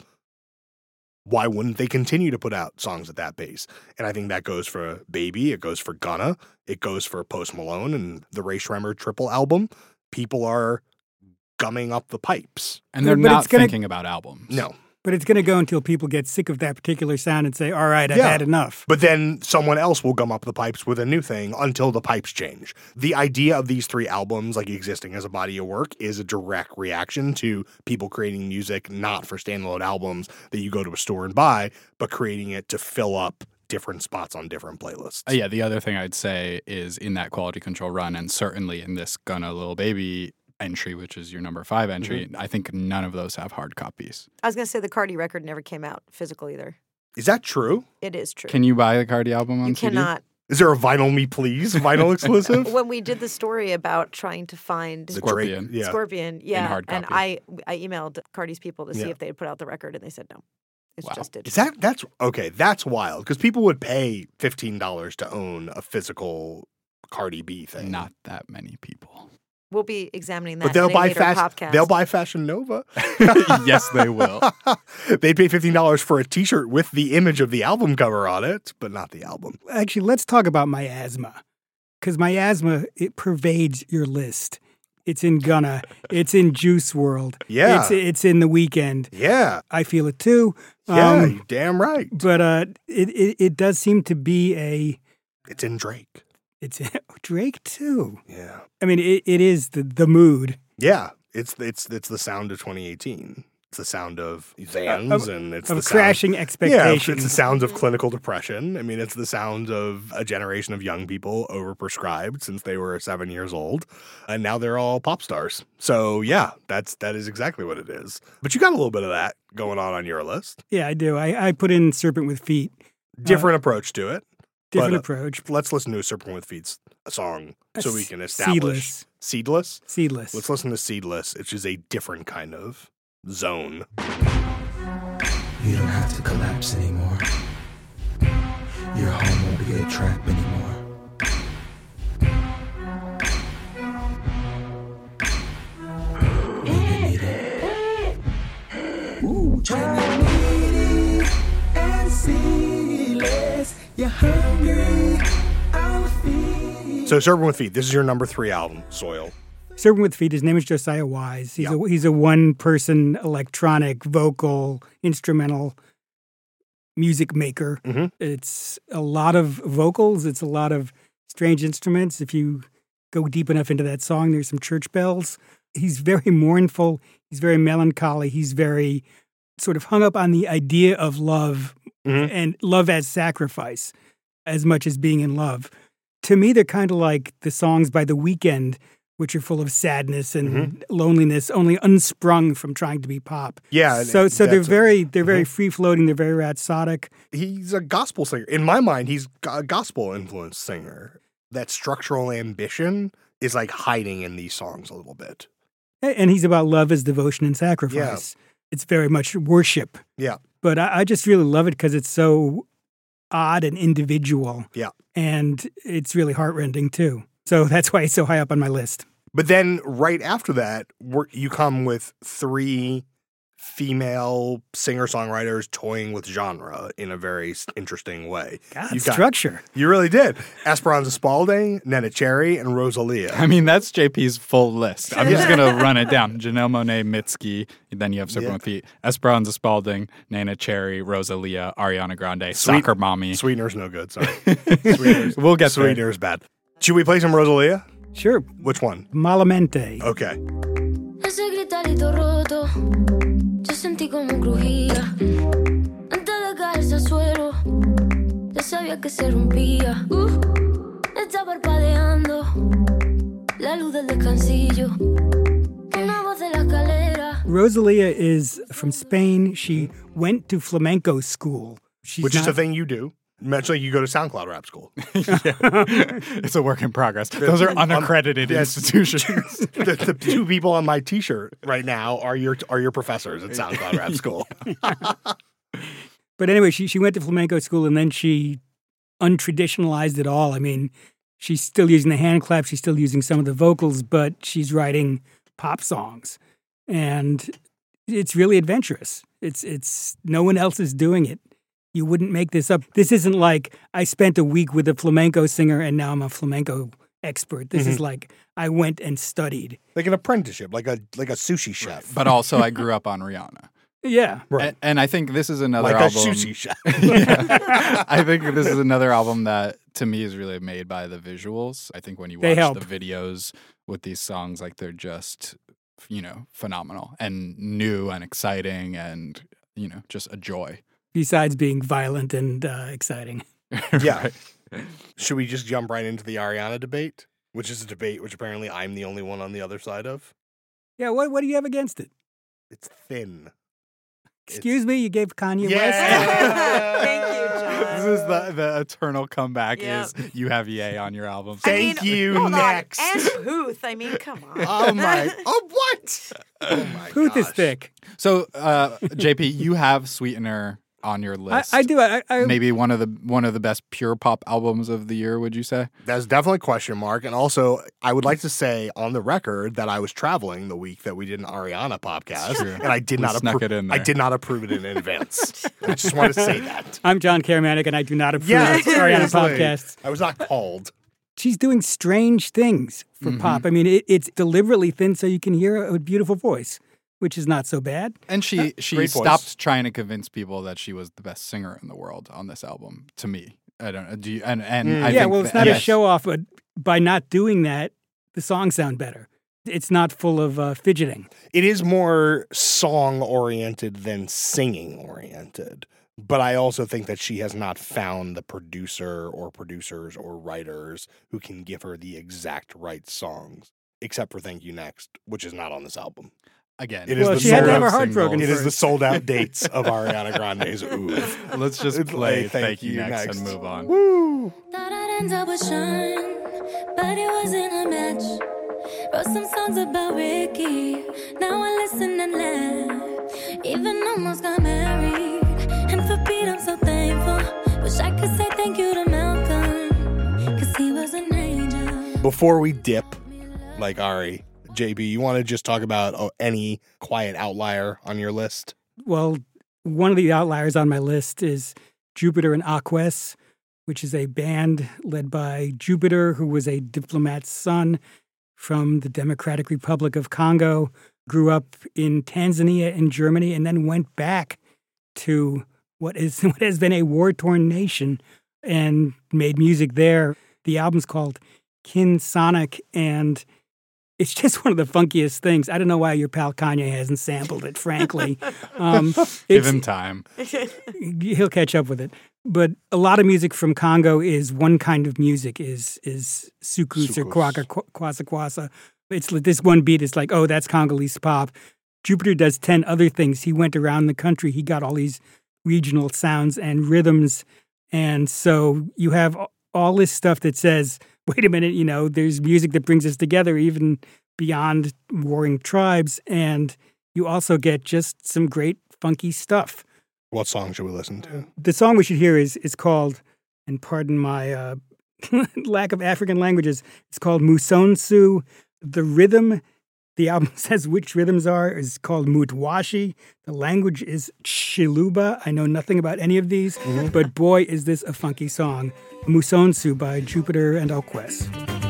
why wouldn't they continue to put out songs at that pace? And I think that goes for Baby, it goes for Gunna, it goes for Post Malone and the Ray Shremmer triple album. People are gumming up the pipes. And they're But not it's gonna- thinking about albums. No. But it's going to go until people get sick of that particular sound and say, all right, I've Yeah. had enough. But then someone else will gum up the pipes with a new thing until the pipes change. The idea of these three albums, like existing as a body of work, is a direct reaction to people creating music not for standalone albums that you go to a store and buy, but creating it to fill up different spots on different playlists. Uh, yeah, the other thing I'd say is in that Quality Control run, and certainly in this Gunna Lil Baby entry, which is your number five entry, Mm-hmm. I think none of those have hard copies. I was going to say the Cardi record never came out physical either. Is that true? It is true. Can you buy the Cardi album on You C D? cannot. Is there a Vinyl Me Please vinyl exclusive? When we did the story about trying to find The Scorpion. Drake, yeah. Scorpion, yeah, hard and copy. I I emailed Cardi's people to see Yeah. if they had put out the record, and they said no. It's Wow. just digital. Is that that's okay? That's wild because people would pay fifteen dollars to own a physical Cardi B thing. Not that many people. We'll be examining that. but they'll in a buy later fast. podcast. They'll buy Fashion Nova. Yes, they will. They pay fifteen dollars for a T-shirt with the image of the album cover on it, but not the album. Actually, let's talk about Miasma. Because Miasma, it pervades your list. It's in Gunna. It's in Juice world. Yeah. It's, it's in The Weeknd. Yeah, I feel it too. yeah, Um, you damn right. but uh, it, it, it does seem to be a... It's in Drake. It's Drake too. Yeah, I mean, it, it is the, the mood. yeah. It's it's it's the sound of twenty eighteen. It's the sound of Zans, Of- and it's of the sound- crashing Yeah, expectations. it's the sounds of clinical depression. I mean, it's the sound of a generation of young people overprescribed since they were seven years old, and now they're all pop stars. So yeah, that's that is exactly what it is. But you got a little bit of that going on on your list. Yeah, I do. I, I put in Serpent with Feet. Different approach to it. Different But, uh, approach. Let's listen to a Serpent with Feet's song so we S- can establish Seedless. Seedless. Seedless. Let's listen to Seedless, which is a different kind of zone. You don't have to collapse anymore. Your home won't be a trap anymore. When you need it. Ooh, when you need it and see less. You're hungry. I'll feed. So Serpent with Feet, this is your number three album, Soil. Serpent with Feet. His name is Josiah Wise. He's a he's a one person electronic, vocal, instrumental music maker. Mhm. It's a lot of vocals. It's a lot of strange instruments. If you go deep enough into that song, there's some church bells. He's very mournful. He's very melancholy. He's very sort of hung up on the idea of love Mhm. and love as sacrifice as much as being in love. To me, they're kind of like the songs by The Weeknd which are full of sadness and mm-hmm. loneliness, only unsprung from trying to be pop. Yeah. So so they're very they're very mm-hmm. free floating. They're very rhapsodic. He's a gospel singer. In my mind, he's a gospel influenced singer. That structural ambition is like hiding in these songs a little bit. And he's about love as devotion and sacrifice. Yeah. It's very much worship. Yeah. But I, I just really love it because it's so odd and individual. Yeah. And it's really heartrending too. So that's why it's so high up on my list. But then right after that, we're, you come with three female singer-songwriters toying with genre in a very interesting way. God, you got, structure. You really did. Esperanza Spalding, Nena Cherry, and Rosalia. I mean, that's J P's full list. I'm just going to run it down. Janelle Monáe, Mitski, then you have Serpent yeah. with Feet, Esperanza Spalding, Nena Cherry, Rosalia, Ariana Grande, Sweet, Soccer Mommy. Sweetener's no good, sorry. Sweetener's, we'll get Sweetener's bad. Should we play some Rosalia? Sure. Which one? Malamente. Okay. Ese gritarito roto, yo sentí como crujía. Antes de caerse al suelo, ya sabía que se rompía. Uh, está parpadeando la luz del descansillo. Una voz de la escalera. Rosalia is from Spain. She went to flamenco school. She's Which not... is a thing you do. Much like you go to SoundCloud rap school. Yeah. It's a work in progress. Those are unaccredited um, institutions. the, the two people on my T-shirt right now are your are your professors at SoundCloud rap school. But anyway, she she went to flamenco school and then she untraditionalized it all. I mean, she's still using the hand clap. She's still using some of the vocals, but she's writing pop songs, and it's really adventurous. It's it's no one else is doing it. You wouldn't make this up. This isn't like I spent a week with a flamenco singer and now I'm a flamenco expert. This mm-hmm. is like I went and studied. Like an apprenticeship, like a like a sushi chef. But also I grew up on Rihanna. Yeah. Right. And, and I think this is another like album. Like a sushi chef. Yeah. I think this is another album that to me is really made by the visuals. I think when you watch the videos with these songs, like they're just, you know, phenomenal and new and exciting and, you know, just a joy. Besides being violent and uh, exciting. Yeah. Should we just jump right into the Ariana debate? Which is a debate which apparently I'm the only one on the other side of. Yeah, what what do you have against it? It's thin. Excuse it's... me, you gave Kanye yeah. West? Thank you, John. This is the, the eternal comeback yep. is you have Ye on your album. Thank I mean, you, hold next. On. And Puth, I mean, come on. Oh my, oh what? Oh my Puth gosh. is thick. So, uh, J P, you have Sweetener on your list. I, I do. I, I, Maybe one of the one of the best pure pop albums of the year, would you say? That's definitely a question mark. And also, I would like to say on the record that I was traveling the week that we did an Ariana podcast, and I did we not snuck appro- it in there. I did not approve it in advance. I just want to say that. I'm John Karamanik, and I do not approve yeah, of Ariana podcasts. I was not called. She's doing strange things for mm-hmm. pop. I mean, it, it's deliberately thin so you can hear a beautiful voice, which is not so bad. And she she Great stopped voice. trying to convince people that she was the best singer in the world on this album. To me, I don't know. Do you? And and Mm. I yeah, think well, it's that, not yes. a show off, but by not doing that, the songs sound better. It's not full of uh, fidgeting. It is more song oriented than singing oriented. But I also think that she has not found the producer or producers or writers who can give her the exact right songs, except for Thank You Next, which is not on this album. Again, it is well, the she had to have sold-out her heart broken. It first. is the sold out dates of Ariana Grande's Ooh. Let's just play Thank, Thank You, You next. next and move on. Woo! Thought I'd end up with Sean, but it wasn't a match. Wrote some songs about Ricky, now I listen and laugh. Even almost got married, and for Pete I'm so thankful. Wish I could say thank you to Malcolm, cause he was an angel. Before we dip, like Ari, J B, you want to just talk about oh, any quiet outlier on your list? Well, one of the outliers on my list is Jupiter and Aquas, which is a band led by Jupiter, who was a diplomat's son from the Democratic Republic of Congo, grew up in Tanzania and Germany, and then went back to what is what has been a war-torn nation and made music there. The album's called Kin Sonic, and it's just one of the funkiest things. I don't know why your pal Kanye hasn't sampled it, frankly. Um, Give him time. He'll catch up with it. But a lot of music from Congo is one kind of music, is is sukus, or Sukus. kwaka kwasa kwasa, It's like this one beat is like, oh, that's Congolese pop. Jupiter does ten other things. He went around the country. He got all these regional sounds and rhythms. And so you have all this stuff that says, wait a minute, you know, there's music that brings us together even beyond warring tribes. And you also get just some great funky stuff. What song should we listen to? The song we should hear is is called, and pardon my uh, lack of African languages, it's called Musonsu. The rhythm, the album says which rhythms are, is called Mutwashi. The language is Chiluba. I know nothing about any of these, mm-hmm. but boy, is this a funky song. Musonsu by Jupiter and Okwes.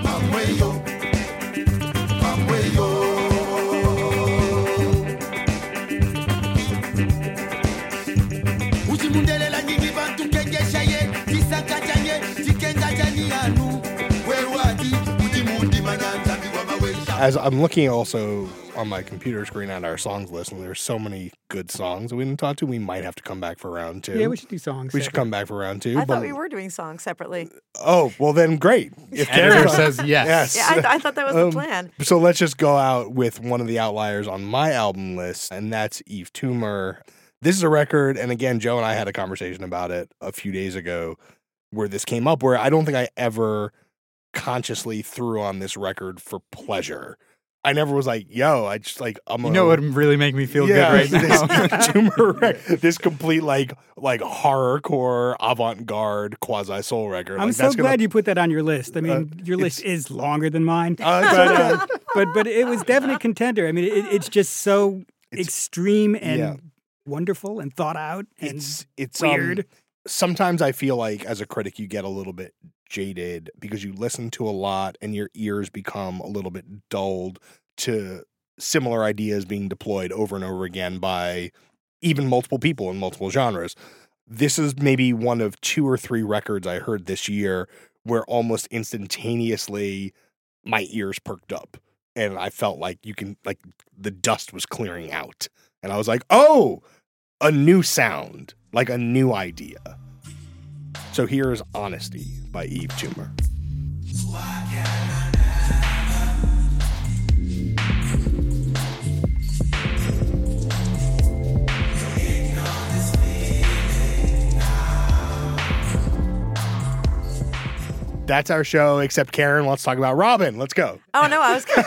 As I'm looking also on my computer screen at our songs list, and there's so many good songs that we didn't talk to, we might have to come back for round two. Yeah, we should do songs. We separate. should come back for round two. I but, thought we were doing songs separately. Oh, well then great. If Editor says yes. yes. Yeah, I, th- I thought that was um, the plan. So let's just go out with one of the outliers on my album list, and that's Yves Tumor. This is a record, and again, Joe and I had a conversation about it a few days ago where this came up, where I don't think I ever consciously threw on this record for pleasure. I never was like, yo, I just like, I'm You know what would really make me feel yeah, good right now? This, Tumor, this complete like like horrorcore, avant-garde, quasi-soul record. I'm like, so that's glad gonna, you put that on your list. I mean, uh, your list is longer than mine. Uh, but, uh, but but it was definitely a contender. I mean, it, it's just so It's- extreme and yeah. wonderful and thought out and It's it's weird. Um, sometimes I feel like as a critic you get a little bit jaded because you listen to a lot and your ears become a little bit dulled to similar ideas being deployed over and over again by even multiple people in multiple genres. This is maybe one of two or three records I heard this year where almost instantaneously my ears perked up and I felt like you can like the dust was clearing out and I was like, oh, a new sound, like a new idea. So here's Honesty by Yves Tumor. That's our show, except Karen wants to talk about Robin. Let's go. Oh, no, I was gonna...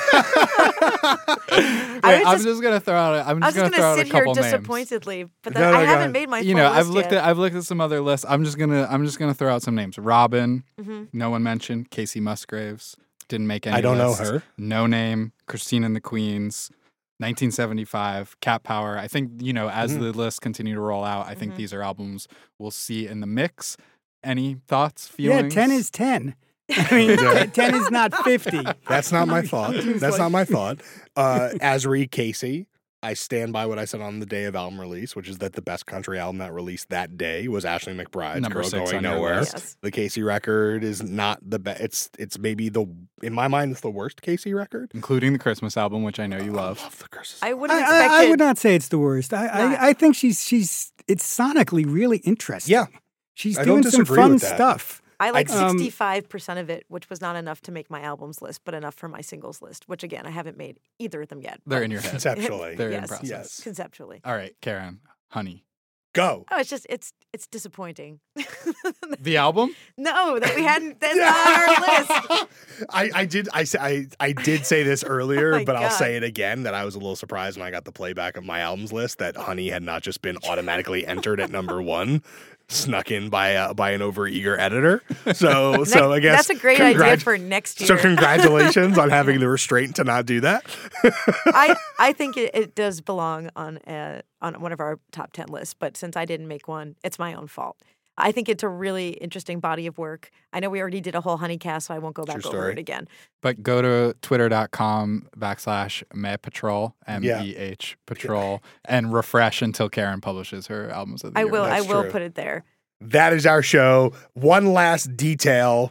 Wait, I was I'm just, just gonna throw out. A, I'm I was just just gonna throw gonna out a sit here couple names. disappointedly, but No, then no, I go haven't ahead. made my You full know, I've list looked yet. at I've looked at some other lists. I'm just gonna I'm just gonna throw out some names. Robin, Mm-hmm. no one mentioned. Casey Musgraves didn't make any. I don't know lists. her. No Name, Christine and the Queens, nineteen seventy-five, Cat Power. I think you know as Mhm. the lists continue to roll out, I think Mhm. these are albums we'll see in the mix. Any thoughts, Yeah, feelings? ten is ten. I mean, Yeah. ten is not fifty. That's not my thought. It's That's like- not my thought. Uh, Azri Casey, I stand by what I said on the day of album release, which is that the best country album that released that day was Ashley McBride's Number Girl six Going on your Nowhere. list. Yes. The Casey record is not the best. It's it's maybe the in my mind it's the worst Casey record. including the Christmas album, which I know you love. I love the Christmas. I I, wouldn't expect I, I it. would not say it's the worst. I, Not. I, I think she's she's it's sonically really interesting. Yeah. She's I don't doing some disagree fun with that. stuff. I like Um, sixty-five percent of it, which was not enough to make my albums list, but enough for my singles list, which again, I haven't made either of them yet. They're but- in your head. Conceptually. They're in yes, process. Yes. conceptually. All right, Karen, Honey. Go. Oh, it's just it's it's disappointing. The album? No, that we hadn't. That's not on our list. I, I did I, sa- I I did say this earlier, Oh my but I'll God. say it again that I was a little surprised when I got the playback of my albums list that Honey had not just been automatically entered at number one, snuck in by uh, by an overeager editor. So so I guess That's a great idea congrat- for next year. So congratulations on having the restraint to not do that. I, I think it, it does belong on uh, on one of our top ten lists, but since I didn't make one, it's my own fault. I think it's a really interesting body of work. I know we already did a whole Honeycast, so I won't go back True over story. it again. But go to twitter.com backslash Meh Patrol, M Yeah. E H Patrol, and refresh until Karen publishes her albums of the I year. will. I That's will true. put it there. That is our show. One last detail.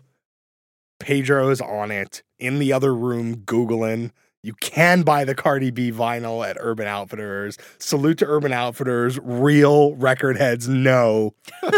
Pedro is on it in the other room Googling. You can buy the Cardi B vinyl at Urban Outfitters. Salute to Urban Outfitters. Real record heads know.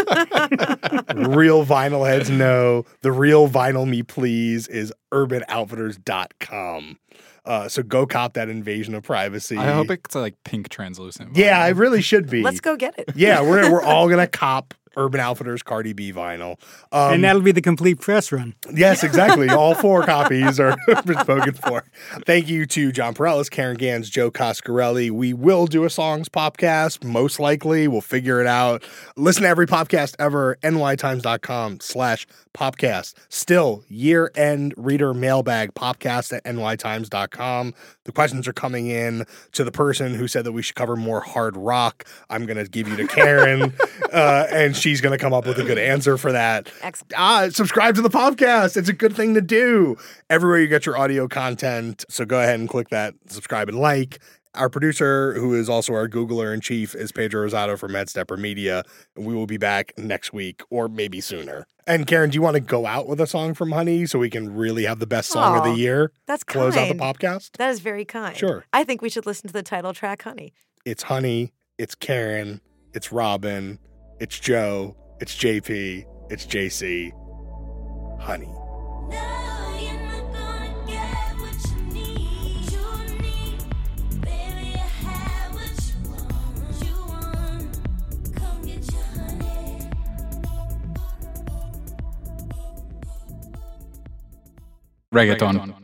Real vinyl heads know. The real vinyl me please is urban outfitters dot com. Uh, so go cop that Invasion of Privacy. I hope it's like pink translucent. Yeah, it really should be. Let's go get it. Yeah, we're we're all gonna cop Urban Outfitters Cardi B vinyl. Um, and that'll be the complete press run. Yes, exactly. All four copies are spoken for. Thank you to John Perellis, Karen Gans, Joe Coscarelli. We will do a songs podcast, most likely. We'll figure it out. Listen to every podcast ever, nytimes.com slash popcast. Still, year-end reader mailbag, popcast at nytimes dot com. The questions are coming in. To the person who said that we should cover more hard rock, I'm going to give you to Karen, uh, and she's going to come up with a good answer for that. Excellent. Ah, subscribe to the podcast. It's a good thing to do everywhere you get your audio content. So go ahead and click that subscribe and like. Our producer, who is also our Googler-in-chief, is Pedro Rosado from Medstepper Media. We will be back next week or maybe sooner. And Karen, do you want to go out with a song from Honey so we can really have the best song Aw, of the year? That's Close kind. out the podcast? That is very kind. Sure. I think we should listen to the title track, Honey. It's Honey, it's Karen, it's Robin, it's Joe, it's J P, it's J C. Honey. Reggaeton.